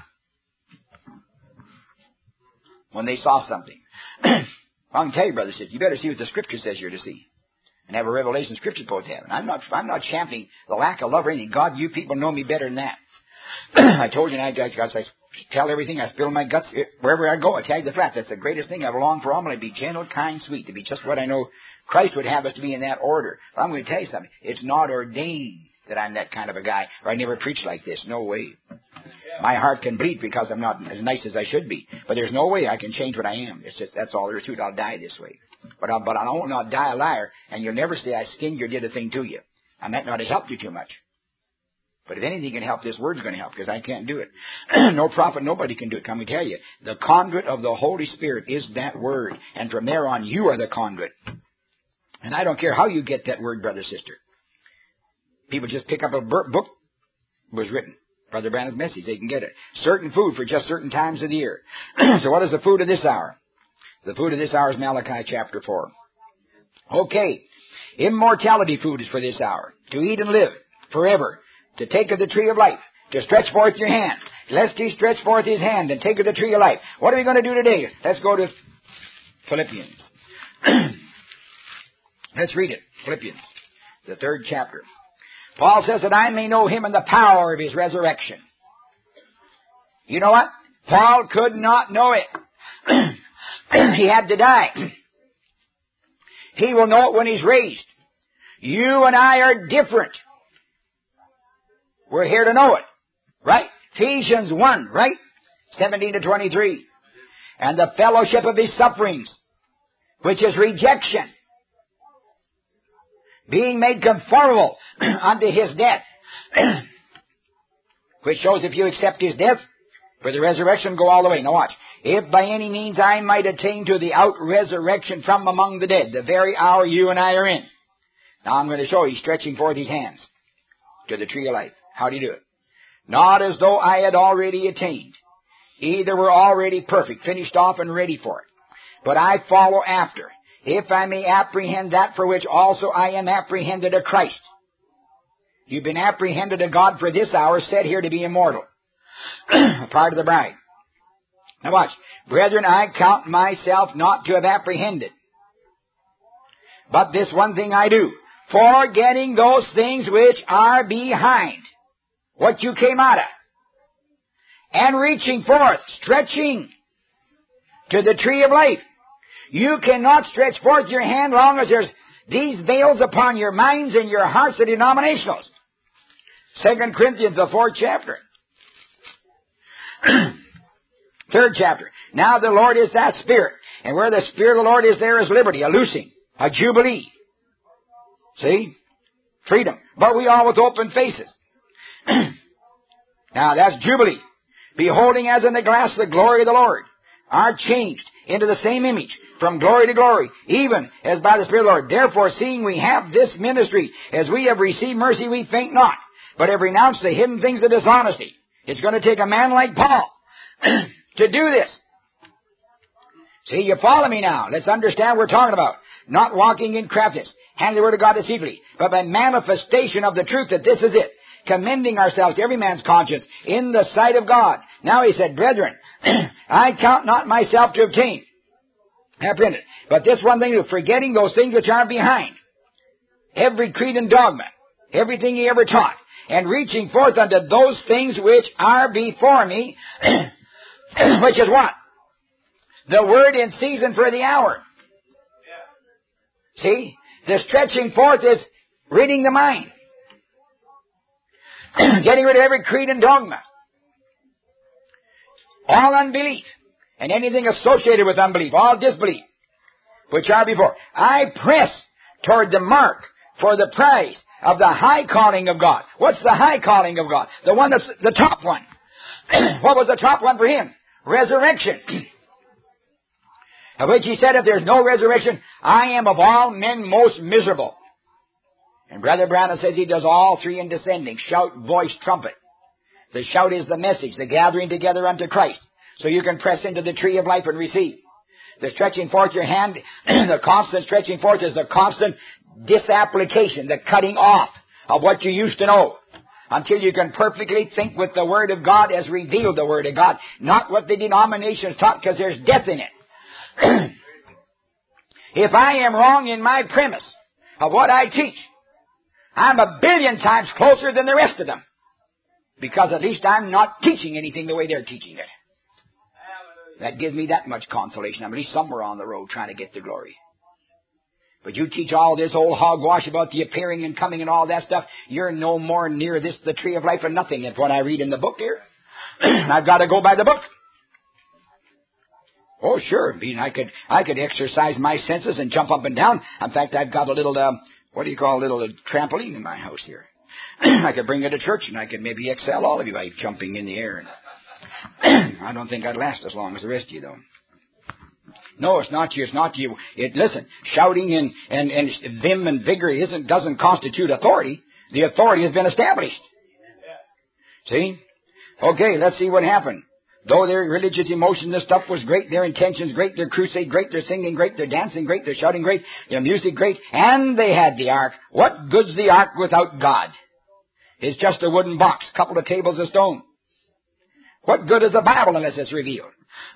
when they saw something. I can tell you, brother, you better see what the Scripture says you're to see. And have a revelation Scripture supposed to have. And I'm not championing the lack of love or anything. God, you people know me better than that. I told you, I tell everything. I spill my guts wherever I go. I tell you the fact. That's the greatest thing I've longed for. I'm going to be gentle, kind, sweet, to be just what I know Christ would have us to be in that order. But I'm going to tell you something. It's not ordained that I'm that kind of a guy, or I never preach like this. No way. My heart can bleed because I'm not as nice as I should be. But there's no way I can change what I am. It's just, that's all there is to it. I'll die this way. But I will not die a liar, and you'll never say I skinned or did a thing to you. I might not have helped you too much. But if anything can help, this word's going to help, because I can't do it. No prophet, nobody can do it. Come me tell you, the conduit of the Holy Spirit is that word. And from there on, you are the conduit. And I don't care how you get that word, brother, sister. People just pick up a book was written. Brother Branham's message, they can get it. Certain food for just certain times of the year. So what is the food of this hour? The food of this hour is Malachi chapter 4. Okay. Immortality food is for this hour. To eat and live forever. To take of the tree of life. To stretch forth your hand. Lest he stretch forth his hand and take of the tree of life. What are we going to do today? Let's go to Philippians. Let's read it. Philippians, the 3rd chapter. Paul says that I may know him in the power of his resurrection. You know what? Paul could not know it. He had to die. He will know it when he's raised. You and I are different. We're here to know it. Right? Ephesians 1, right? 17 to 23. And the fellowship of his sufferings, which is rejection. Being made conformable unto his death. Which shows if you accept his death, for the resurrection, go all the way. Now watch. If by any means I might attain to the out-resurrection from among the dead, the very hour you and I are in. Now I'm going to show you, stretching forth his hands to the tree of life. How do you do it? Not as though I had already attained, Either we're already perfect, finished off and ready for it. But I follow after, if I may apprehend that for which also I am apprehended of Christ. You've been apprehended of God for this hour, set here to be immortal. A part of the bride. Now watch. Brethren, I count myself not to have apprehended. But this one thing I do, forgetting those things which are behind, what you came out of, and reaching forth, stretching to the tree of life. You cannot stretch forth your hand long as there's these veils upon your minds and your hearts, the denominationals. 2 Corinthians, the 4th chapter. 3rd chapter. Now the Lord is that Spirit, and where the Spirit of the Lord is, there is liberty, a loosing, a jubilee. See? Freedom. But we all with open faces. Now that's jubilee. Beholding as in the glass the glory of the Lord, are changed into the same image, from glory to glory, even as by the Spirit of the Lord. Therefore, seeing we have this ministry, as we have received mercy, we faint not, but have renounced the hidden things of dishonesty. It's going to take a man like Paul to do this. See, you follow me now. Let's understand what we're talking about. Not walking in craftiness, handling the word of God deceitfully, but by manifestation of the truth that this is it. Commending ourselves to every man's conscience in the sight of God. Now he said, brethren, I count not myself to obtain, apprehended, but this one thing, forgetting those things which are behind, every creed and dogma, everything he ever taught, and reaching forth unto those things which are before me, which is what? The word in season for the hour. See? The stretching forth is reading the mind. Getting rid of every creed and dogma. All unbelief. And anything associated with unbelief. All disbelief. Which are before. I press toward the mark for the prize of the high calling of God. What's the high calling of God? The one that's the top one. What was the top one for him? Resurrection. Of which he said, if there's no resurrection, I am of all men most miserable. And Brother Branham says he does all three in descending. Shout, voice, trumpet. The shout is the message, the gathering together unto Christ. So you can press into the tree of life and receive. The stretching forth your hand, the constant stretching forth is the constant disapplication, the cutting off of what you used to know. Until you can perfectly think with the Word of God as revealed the Word of God. Not what the denominations taught, because there's death in it. If I am wrong in my premise of what I teach, I'm 1,000,000,000 times closer than the rest of them. Because at least I'm not teaching anything the way they're teaching it. That gives me that much consolation. I'm at least somewhere on the road trying to get to glory. But you teach all this old hogwash about the appearing and coming and all that stuff, you're no more near this, the tree of life, or nothing. That's what I read in the book here. I've got to go by the book. Oh, sure. I mean, I could exercise my senses and jump up and down. In fact, I've got a little, little trampoline in my house here. I could bring it to church and I could maybe excel all of you by jumping in the air. I don't think I'd last as long as the rest of you, though. No, it's not you. It's not you. Listen, shouting and vim and vigor doesn't constitute authority. The authority has been established. See? Okay, let's see what happened. Though their religious emotion, this stuff was great, their intentions great, their crusade great, their singing great, their dancing great, their shouting great, their music great, and they had the ark. What good's the ark without God? It's just a wooden box, a couple of tables of stone. What good is the Bible unless it's revealed?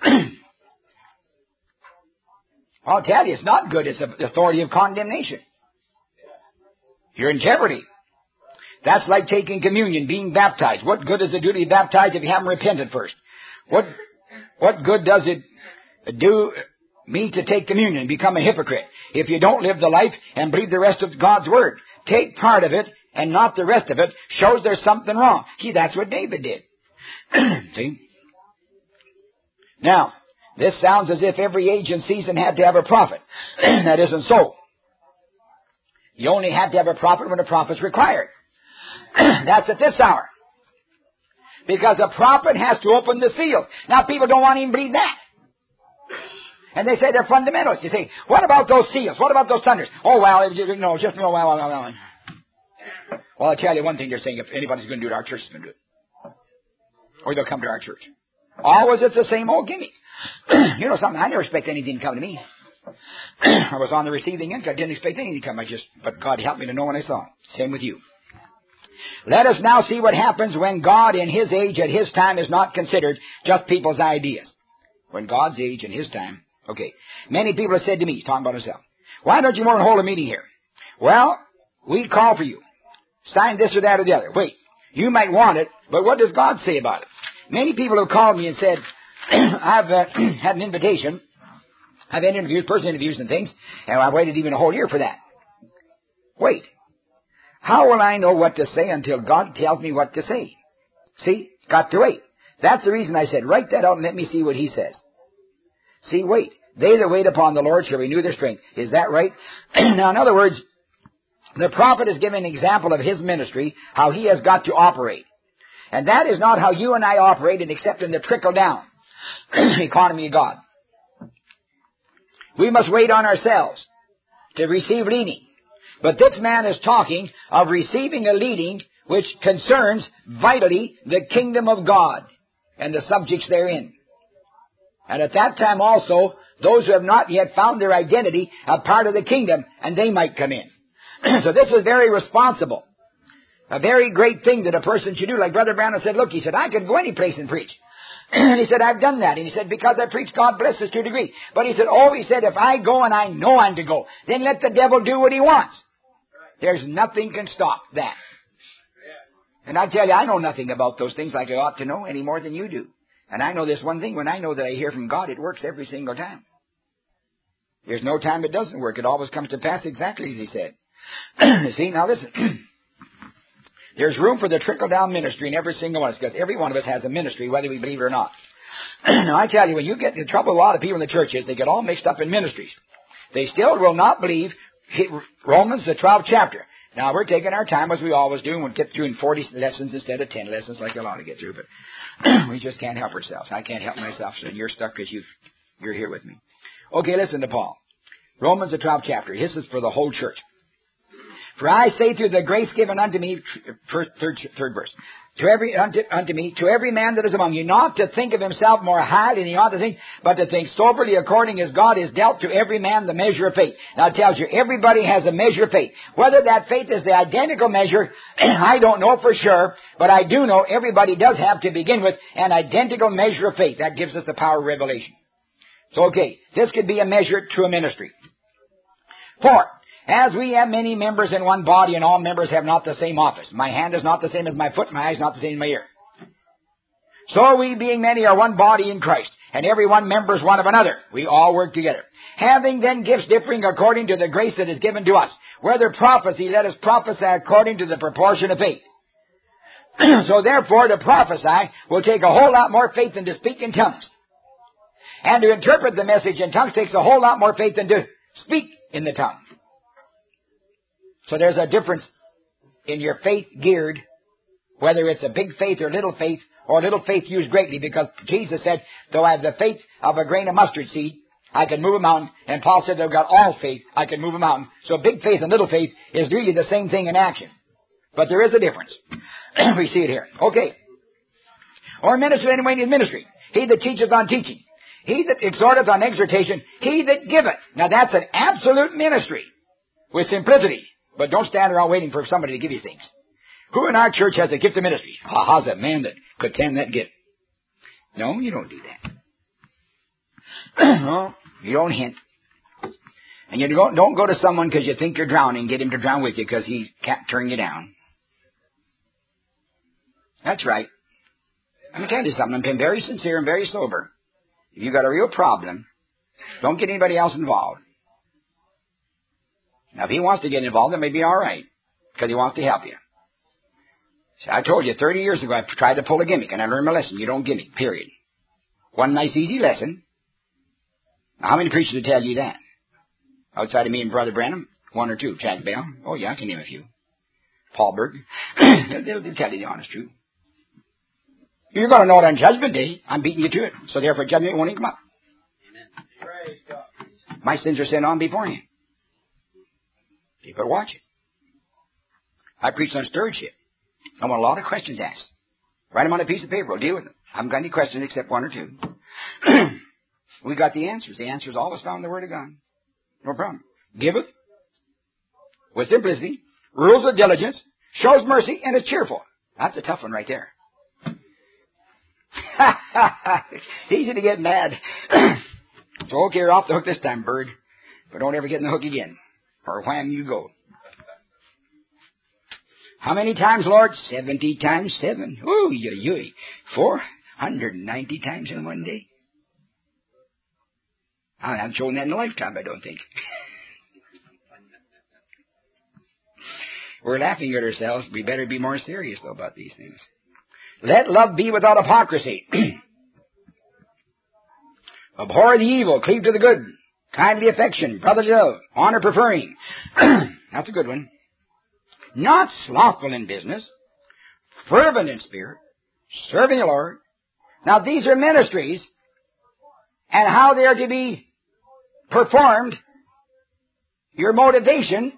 I'll tell you, it's not good. It's the authority of condemnation. You're in jeopardy. That's like taking communion, being baptized. What good does it do to be baptized if you haven't repented first? What good does it do me to take communion and become a hypocrite if you don't live the life and believe the rest of God's Word? Take part of it and not the rest of it shows there's something wrong. See, that's what David did. See? Now, this sounds as if every age and season had to have a prophet. That isn't so. You only had to have a prophet when a prophet's required. That's at this hour. Because a prophet has to open the seals. Now, people don't want to even believe that. And they say they're fundamentalists. You say, what about those seals? What about those thunders? Oh, well, well. Well, I'll tell you one thing they're saying. If anybody's going to do it, our church is going to do it. Or they'll come to our church. Always it's the same old gimmick. You know something, I never expect anything to come to me. I was on the receiving end. I didn't expect anything to come. But God helped me to know when I saw it. Same with you. Let us now see what happens when God in His age at His time is not considered just people's ideas. When God's age and His time. Okay. Many people have said to me, talking about himself, why don't you more hold a meeting here? Well, we call for you. Sign this or that or the other. Wait, you might want it, but what does God say about it? Many people have called me and said, I've had an invitation. I've had interviews, personal interviews and things, and I've waited even a whole year for that. Wait. How will I know what to say until God tells me what to say? See? Got to wait. That's the reason I said, write that out and let me see what He says. See, wait. They that wait upon the Lord shall renew their strength. Is that right? Now, in other words, the prophet is giving an example of his ministry, how he has got to operate. And that is not how you and I operate, except in the trickle-down economy of God. We must wait on ourselves to receive leading. But this man is talking of receiving a leading which concerns vitally the kingdom of God and the subjects therein. And at that time also, those who have not yet found their identity are part of the kingdom, and they might come in. So this is very responsible. A very great thing that a person should do. Like Brother Branham said, look, he said, I could go any place and preach. And he said, I've done that. And he said, because I preach, God bless us to a degree. But he said, he said, if I go and I know I'm to go, then let the devil do what he wants. There's nothing can stop that. And I tell you, I know nothing about those things like I ought to know any more than you do. And I know this one thing, when I know that I hear from God, it works every single time. There's no time it doesn't work. It always comes to pass exactly as He said. See, now listen. There's room for the trickle-down ministry in every single one of us, because every one of us has a ministry, whether we believe it or not. Now, I tell you, when you get in trouble with a lot of people in the churches, they get all mixed up in ministries. They still will not believe Romans, the 12th chapter. Now, we're taking our time, as we always do, and we'll get through in 40 lessons instead of 10 lessons like you ought to get through, but we just can't help ourselves. I can't help myself, so you're stuck because you're here with me. Okay, listen to Paul. Romans, the 12th chapter. This is for the whole church. For I say through the grace given unto me, third verse, to every man that is among you, not to think of himself more highly than he ought to think, but to think soberly according as God has dealt to every man the measure of faith. Now it tells you, everybody has a measure of faith. Whether that faith is the identical measure, I don't know for sure, but I do know everybody does have to begin with an identical measure of faith. That gives us the power of revelation. So okay, this could be a measure to a ministry. 4. As we have many members in one body, and all members have not the same office. My hand is not the same as my foot, my eye is not the same as my ear. So we, being many, are one body in Christ, and every one members one of another. We all work together. Having then gifts differing according to the grace that is given to us. Whether prophecy, let us prophesy according to the proportion of faith. So therefore, to prophesy will take a whole lot more faith than to speak in tongues. And to interpret the message in tongues takes a whole lot more faith than to speak in the tongue. So there's a difference in your faith geared, whether it's a big faith or little faith used greatly, because Jesus said, though I have the faith of a grain of mustard seed, I can move a mountain. And Paul said, though I've got all faith, I can move a mountain. So big faith and little faith is really the same thing in action. But there is a difference. We see it here. Okay. Or minister anyway in his ministry. He that teacheth on teaching. He that exhorteth on exhortation. He that giveth. Now that's an absolute ministry with simplicity. But don't stand around waiting for somebody to give you things. Who in our church has a gift of ministry? How's a man that could tend that gift? No, you don't do that. No, you don't hint. And you don't go to someone because you think you're drowning, get him to drown with you because he can't turn you down. That's right. I'm going to tell you something. I'm being very sincere and very sober. If you've got a real problem, don't get anybody else involved. Now, if he wants to get involved, that may be all right, because he wants to help you. See, I told you 30 years ago I tried to pull a gimmick, and I learned my lesson. You don't gimmick, period. One nice, easy lesson. Now, how many preachers would tell you that? Outside of me and Brother Branham? One or two. Chad Bell? Oh, yeah, I can name a few. Paul Berg? They'll tell you the honest truth. You're going to know it on Judgment Day. I'm beating you to it. So therefore, Judgment Day won't even come up. Amen. My sins are sent on beforehand. You better watch it. I preach on stewardship. I want a lot of questions asked. Write them on a piece of paper. We'll deal with them. I haven't got any questions except one or two. We got the answers. The answers always found in the Word of God. No problem. Giveth with simplicity, rules with diligence, shows mercy, and is cheerful. That's a tough one right there. Easy to get mad. So okay, you're off the hook this time, bird. But don't ever get in the hook again. Or wham you go. How many times, Lord? 70 times 7. Ooh, 490 times in one day. I haven't shown that in a lifetime, I don't think. We're laughing at ourselves. We better be more serious, though, about these things. Let love be without hypocrisy. Abhor the evil, cleave to the good. Kindly affection, brotherly love, honor preferring. That's a good one. Not slothful in business, fervent in spirit, serving the Lord. Now, these are ministries, and how they are to be performed, your motivation,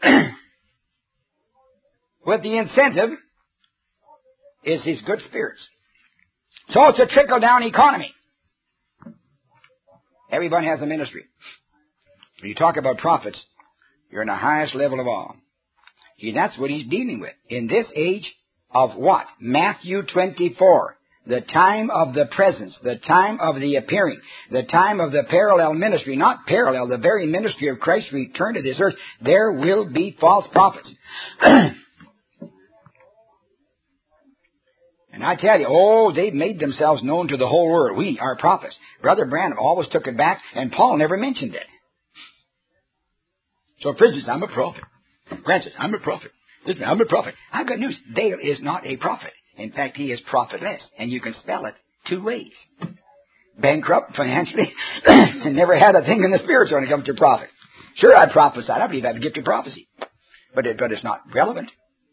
with the incentive, is his good spirits. So it's a trickle-down economy. Everyone has a ministry. When you talk about prophets, you're in the highest level of all. That's what he's dealing with. In this age of what? Matthew 24. The time of the presence, the time of the appearing, the time of the parallel ministry, not parallel, the very ministry of Christ's return to this earth, there will be false prophets. And I tell you, they've made themselves known to the whole world. We are prophets. Brother Branham always took it back, and Paul never mentioned it. So, for instance, I'm a prophet. Francis, I'm a prophet. Listen, I'm a prophet. I've got news. Dale is not a prophet. In fact, he is profitless, and you can spell it two ways. Bankrupt financially, and never had a thing in the spirits when it comes to prophet. Sure, I prophesied. I believe I have a gift of prophecy. But it's not relevant.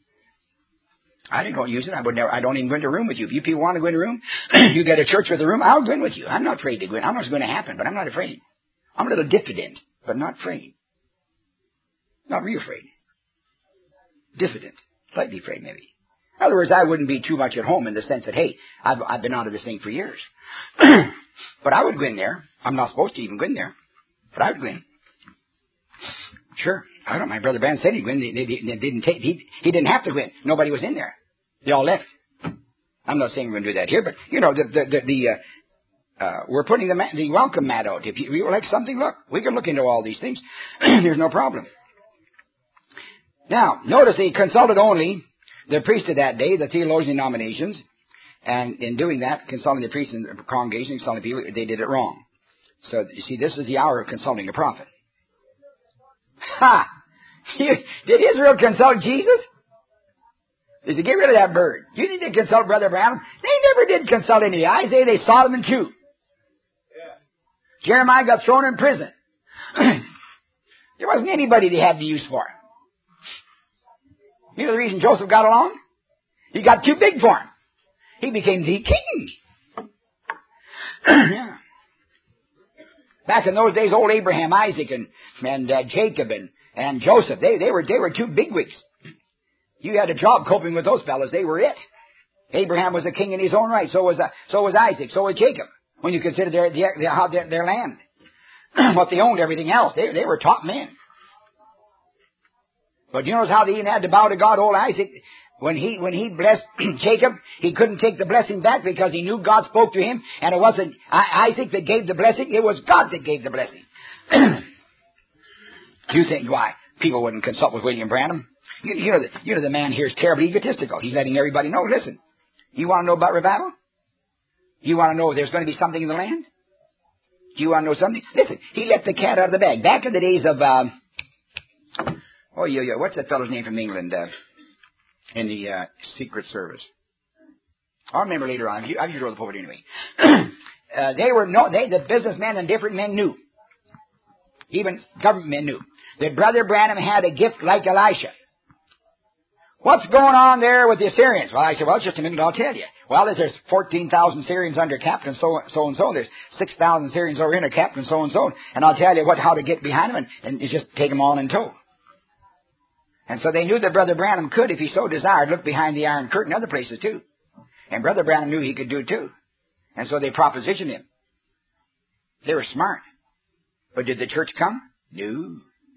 I don't use it. I don't even go into a room with you. If you people want to go in a room, you get a church with a room, I'll go in with you. I'm not afraid to go in. I don't know what's going to happen, but I'm not afraid. I'm a little diffident, but not afraid. Not real afraid. Diffident. Slightly afraid, maybe. In other words, I wouldn't be too much at home in the sense that, hey, I've been out of this thing for years. But I would go in there. I'm not supposed to even go in there. But I would go in. Sure. I don't know. My brother Branham said he'd go in. He didn't have to go in. Nobody was in there. They all left. I'm not saying we're going to do that here, but, we're putting the welcome mat out. If you would like something, look. We can look into all these things. There's no problem. Now, notice he consulted only the priest of that day, the theologian denominations, and in doing that, consulting the priests and the congregation, consulting people, they did it wrong. So, you see, this is the hour of consulting a prophet. Ha! Did Israel consult Jesus? Did you get rid of that bird? You need to consult Brother Branham. They never did consult any. Isaiah, they saw them in two. Yeah. Jeremiah got thrown in prison. There wasn't anybody they had to use for. You know the reason Joseph got along? He got too big for him. He became the king. Yeah. Back in those days, old Abraham, Isaac, and Jacob, and Joseph, they were two bigwigs. You had a job coping with those fellas. They were it. Abraham was a king in his own right. So was Isaac. So was Jacob. When you consider their land, what they owned, everything else, they were top men. But you notice how they even had to bow to God. Old Isaac, when he blessed Jacob, he couldn't take the blessing back because he knew God spoke to him, and it wasn't Isaac that gave the blessing; it was God that gave the blessing. Do you think why people wouldn't consult with William Branham? You know the man here is terribly egotistical. He's letting everybody know. Listen, you want to know about revival? You want to know if there's going to be something in the land? Do you want to know something? Listen, he let the cat out of the bag. Back in the days of what's that fellow's name from England in the Secret Service? I'll remember later on. I usually wrote the poet anyway. The businessmen and different men knew. Even government men knew that Brother Branham had a gift like Elisha. What's going on there with the Assyrians? Well, I said, just a minute, I'll tell you. Well, there's 14,000 Syrians under Captain so-and-so. There's 6,000 Syrians over under Captain so-and-so. And I'll tell you how to get behind them and just take them all in tow. And so they knew that Brother Branham could, if he so desired, look behind the Iron Curtain other places too. And Brother Branham knew he could do it too. And so they propositioned him. They were smart. But did the church come? No.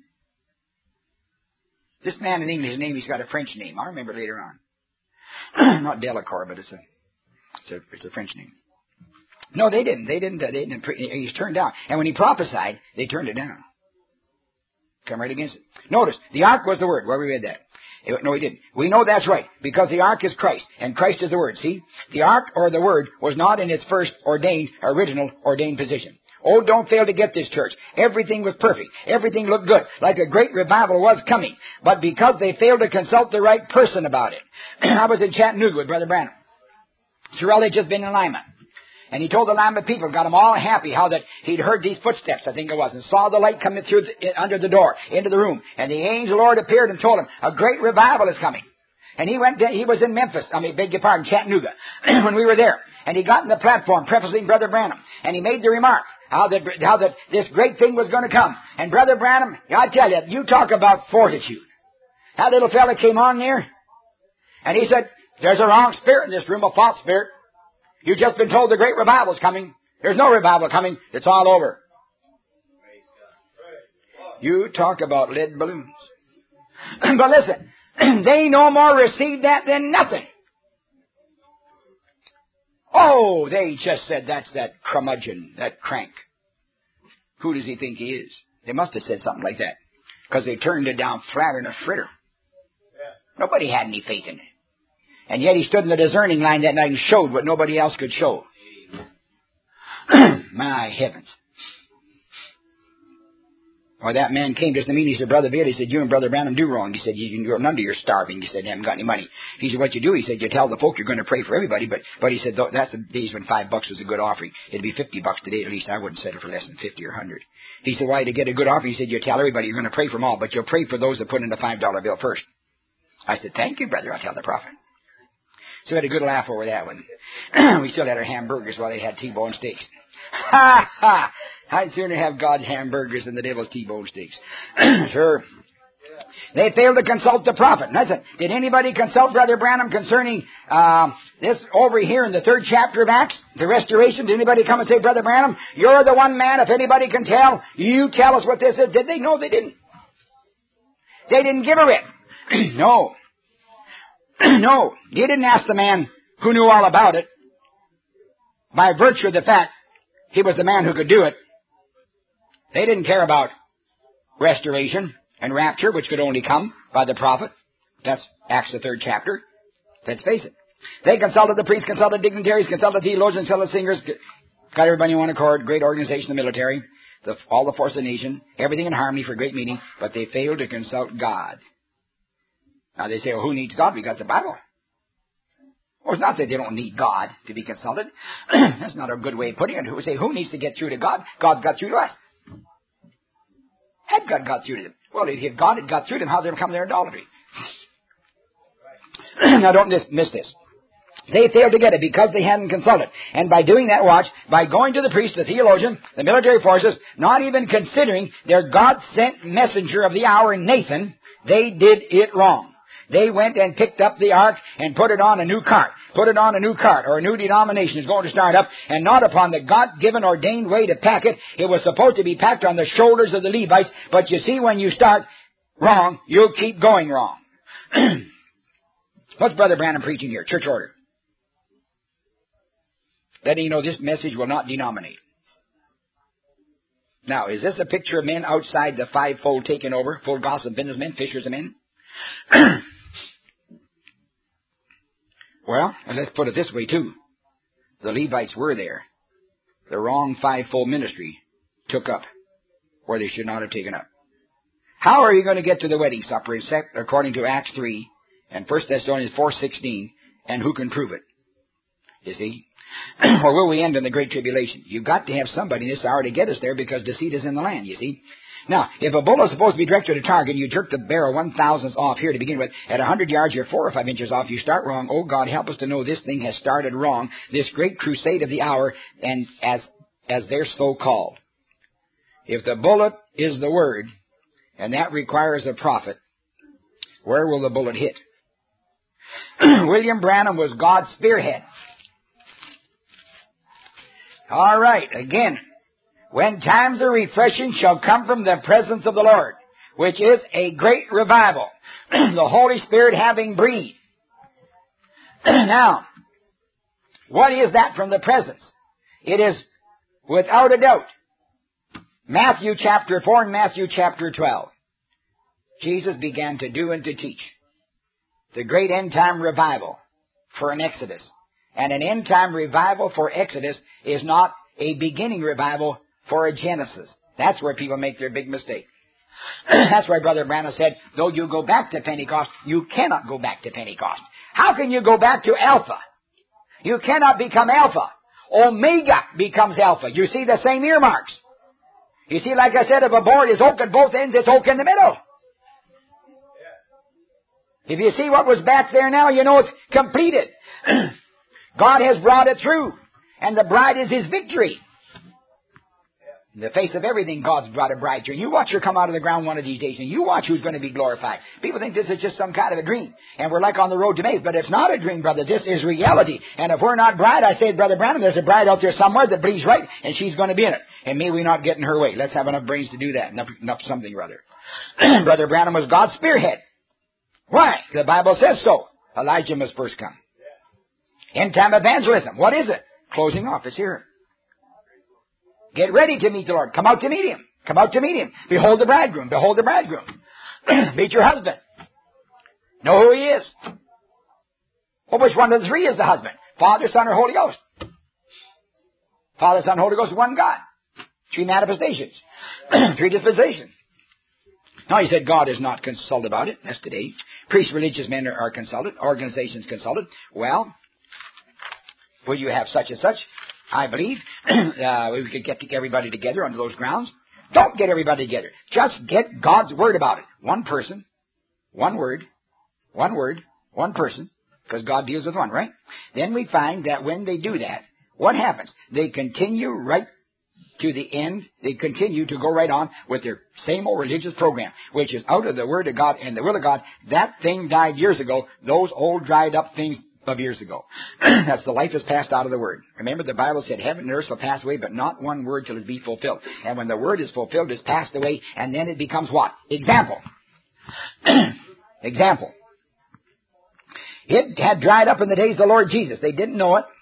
This man in English, he's got a French name. I'll remember later on. Not Delacour, but it's a French name. No, they didn't. He's turned down. And when he prophesied, they turned it down. Come right against it. Notice, the ark was the word. Where we read that? No, he didn't. We know that's right, because the ark is Christ, and Christ is the word. See? The ark, or the word, was not in its first original ordained position. Oh, don't fail to get this, church. Everything was perfect. Everything looked good, like a great revival was coming. But because they failed to consult the right person about it. I was in Chattanooga with Brother Branham. Sorrell had just been in Lima. And he told the Lima people, got them all happy, how that he'd heard these footsteps, I think it was, and saw the light coming through under the door, into the room. And the angel of the Lord appeared and told him, a great revival is coming. And he was in Memphis, beg your pardon, Chattanooga, when we were there. And he got in the platform, prefacing Brother Branham. And he made the remark, how that this great thing was going to come. And Brother Branham, I tell you, you talk about fortitude. That little fella came on there, and he said, there's a wrong spirit in this room, a false spirit. You've just been told the great revival is coming. There's no revival coming. It's all over. You talk about lead balloons. But listen, they no more received that than nothing. Oh, they just said, that's that curmudgeon, that crank. Who does he think he is? They must have said something like that, because they turned it down flat in a fritter. Nobody had any faith in it. And yet he stood in the discerning line that night and showed what nobody else could show. My heavens. Or that man came just to me and he said, Brother Bill, he said, you and Brother Branham do wrong. He said, you're none of you're starving. He said, you haven't got any money. He said, what you do? He said, you tell the folk you're going to pray for everybody. But he said, that's the days when $5 was a good offering. It'd be $50 today at least. I wouldn't settle for less than 50 or 100. He said, why, to get a good offering? He said, you tell everybody you're going to pray for them all, but you'll pray for those that put in the $5 bill first. I said, thank you, brother. I'll tell the prophet. So we had a good laugh over that one. We still had our hamburgers while they had T-bone steaks. Ha ha! I'd sooner have God's hamburgers than the devil's T-bone steaks. Sure. They failed to consult the prophet. Listen, did anybody consult Brother Branham concerning this over here in the 3rd chapter of Acts, the restoration? Did anybody come and say, Brother Branham, you're the one man, if anybody can tell, you tell us what this is? Did they? No, they didn't. They didn't give a rip. No. No, he didn't ask the man who knew all about it. By virtue of the fact he was the man who could do it. They didn't care about restoration and rapture, which could only come by the prophet. That's Acts the 3rd chapter. Let's face it. They consulted the priests, consulted dignitaries, consulted theologians, consulted singers, got everybody in one accord, great organization, the military, all the force of the nation, everything in harmony for a great meeting, but they failed to consult God. Now they say, well, who needs God? We got the Bible. Well, it's not that they don't need God to be consulted. That's not a good way of putting it. Who say, who needs to get through to God? God's got through to us. Had God got through to them? Well, if God had got through to them, how did they come their idolatry? Now don't miss this. They failed to get it because they hadn't consulted. And by doing that, watch, by going to the priest, the theologian, the military forces, not even considering their God-sent messenger of the hour, Nathan, they did it wrong. They went and picked up the ark and put it on a new cart. Put it on a new cart, or a new denomination is going to start up, and not upon the God-given ordained way to pack it. It was supposed to be packed on the shoulders of the Levites, but you see, when you start wrong, you'll keep going wrong. What's Brother Branham preaching here? Church order. Letting you know this message will not denominate. Now, is this a picture of men outside the fivefold taking over? Full gospel businessmen, fishers of men? Well, and let's put it this way too. The Levites were there. The wrong fivefold ministry took up where they should not have taken up. How are you going to get to the wedding supper according to Acts 3 and 1 Thessalonians 4:16, and who can prove it? You see? Or will we end in the Great Tribulation? You've got to have somebody in this hour to get us there, because deceit is in the land, you see. Now, if a bullet is supposed to be directed at a target, and you jerk the barrel 1/1000th off here to begin with, at 100 yards, you're 4 or 5 inches off, you start wrong. Oh, God, help us to know this thing has started wrong, this great crusade of the hour, and as they're so called. If the bullet is the word, and that requires a prophet, where will the bullet hit? William Branham was God's spearhead. All right, again. When times of refreshing shall come from the presence of the Lord, which is a great revival, the Holy Spirit having breathed. Now, what is that from the presence? It is, without a doubt, Matthew chapter 4 and Matthew chapter 12. Jesus began to do and to teach the great end-time revival for an Exodus. And an end-time revival for Exodus is not a beginning revival for a Genesis. That's where people make their big mistake. That's why Brother Branham said, though you go back to Pentecost, you cannot go back to Pentecost. How can you go back to Alpha? You cannot become Alpha. Omega becomes Alpha. You see the same earmarks. You see, like I said, if a board is oak at both ends, it's oak in the middle. If you see what was back there now, you know it's completed. God has brought it through. And the bride is His victory. In the face of everything, God's brought a bride through. You watch her come out of the ground one of these days, and you watch who's going to be glorified. People think this is just some kind of a dream, and we're like on the road to Emmaus, but it's not a dream, brother. This is reality. And if we're not bride, I say, Brother Branham, there's a bride out there somewhere that believes right, and she's going to be in it. And may we not get in her way. Let's have enough brains to do that. Enough something, rather. Brother Branham was God's spearhead. Why? The Bible says so. Elijah must first come. End-time evangelism. What is it? Closing off. It's here. Get ready to meet the Lord. Come out to meet Him. Come out to meet Him. Behold the bridegroom. Behold the bridegroom. Meet your husband. Know who he is. Well, which one of the three is the husband? Father, Son, or Holy Ghost? Father, Son, Holy Ghost, one God. Three manifestations. Three dispensations. No, he said God is not consulted about it. That's today. Priests, religious men are consulted. Organizations consulted. Well, will you have such and such? I believe we could get everybody together under those grounds. Don't get everybody together. Just get God's Word about it. One person, one word, one person, because God deals with one, right? Then we find that when they do that, what happens? They continue right to the end. They continue to go right on with their same old religious program, which is out of the Word of God and the will of God. That thing died years ago. Those old dried up things of years ago. That's the life is passed out of the Word. Remember, the Bible said heaven and earth shall pass away, but not one word shall it be fulfilled. And when the Word is fulfilled, it's passed away, and then it becomes what? Example. Example. It had dried up in the days of the Lord Jesus. They didn't know it.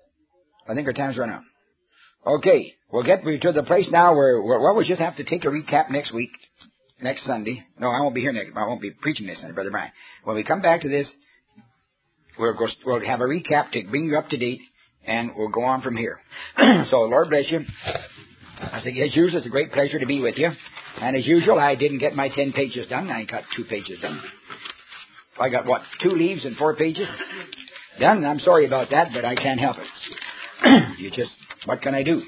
I think our time's run out. Okay, we'll get to the place now where we'll just have to take a recap next week, next Sunday. No, I won't be here next. I won't be preaching next Sunday, Brother Brian. When we come back to this, we'll have a recap to bring you up to date, and we'll go on from here. So, Lord bless you. I say, as usual, it's a great pleasure to be with you. And as usual, I didn't get my 10 pages done. I got 2 pages done. I got, 2 leaves and 4 pages done? I'm sorry about that, but I can't help it. What can I do?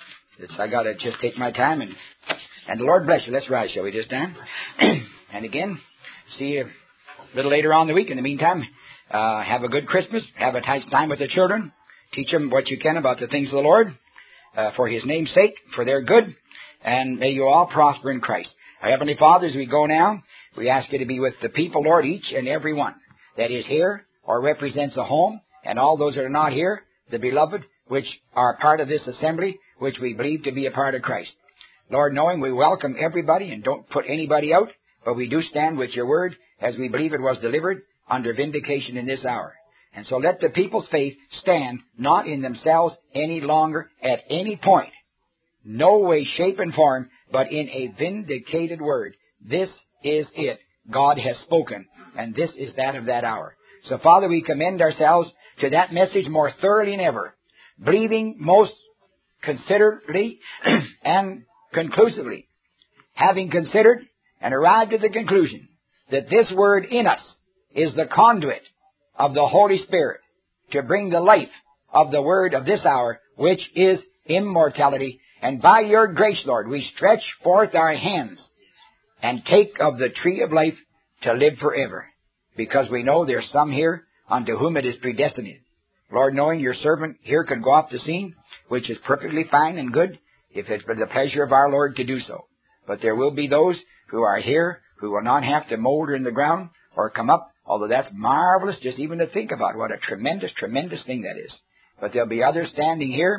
I got to just take my time, and the Lord bless you. Let's rise, shall we, this time? And again, see you a little later on in the week. In the meantime, have a good Christmas. Have a nice time with the children. Teach them what you can about the things of the Lord, for His name's sake, for their good. And may you all prosper in Christ. Our Heavenly Father, as we go now, we ask you to be with the people, Lord, each and every one that is here or represents a home, and all those that are not here, the beloved, which are part of this assembly, which we believe to be a part of Christ. Lord, knowing we welcome everybody and don't put anybody out, but we do stand with your word as we believe it was delivered under vindication in this hour. And so let the people's faith stand not in themselves any longer at any point, no way, shape, and form, but in a vindicated word. This is it. God has spoken, and this is that of that hour. So, Father, we commend ourselves to that message more thoroughly than ever, believing most considerately and conclusively, having considered and arrived at the conclusion that this word in us is the conduit of the Holy Spirit to bring the life of the word of this hour, which is immortality. And by your grace, Lord, we stretch forth our hands and take of the tree of life to live forever, because we know there's some here unto whom it is predestinated. Lord, knowing your servant here could go off the scene, which is perfectly fine and good, if it's the pleasure of our Lord to do so. But there will be those who are here who will not have to molder in the ground or come up, although that's marvelous just even to think about. What a tremendous, tremendous thing that is. But there'll be others standing here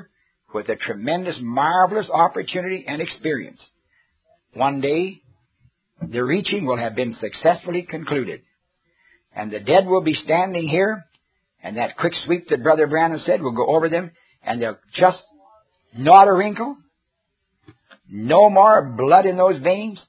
with a tremendous, marvelous opportunity and experience. One day, the reaching will have been successfully concluded. And the dead will be standing here, and that quick sweep that Brother Branham said will go over them, and they'll just not a wrinkle, no more blood in those veins,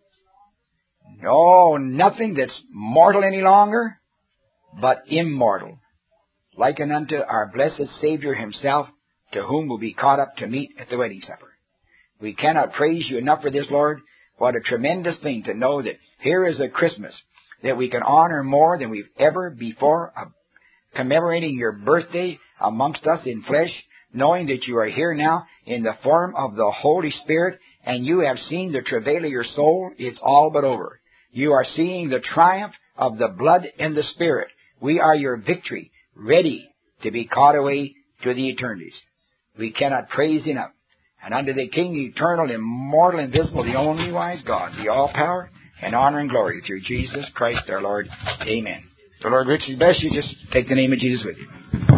no, nothing that's mortal any longer, but immortal, likened unto our blessed Savior himself, to whom will be caught up to meet at the wedding supper. We cannot praise you enough for this, Lord. What a tremendous thing to know that here is a Christmas that we can honor more than we've ever before, commemorating your birthday amongst us in flesh, knowing that you are here now in the form of the Holy Spirit, and you have seen the travail of your soul. It's all but over. You are seeing the triumph of the blood and the Spirit. We are your victory, ready to be caught away to the eternities. We cannot praise enough. And unto the King, eternal, immortal, invisible, the only wise God, be all power and honor and glory through Jesus Christ our Lord. Amen. The Lord richly bless you. Just take the name of Jesus with you.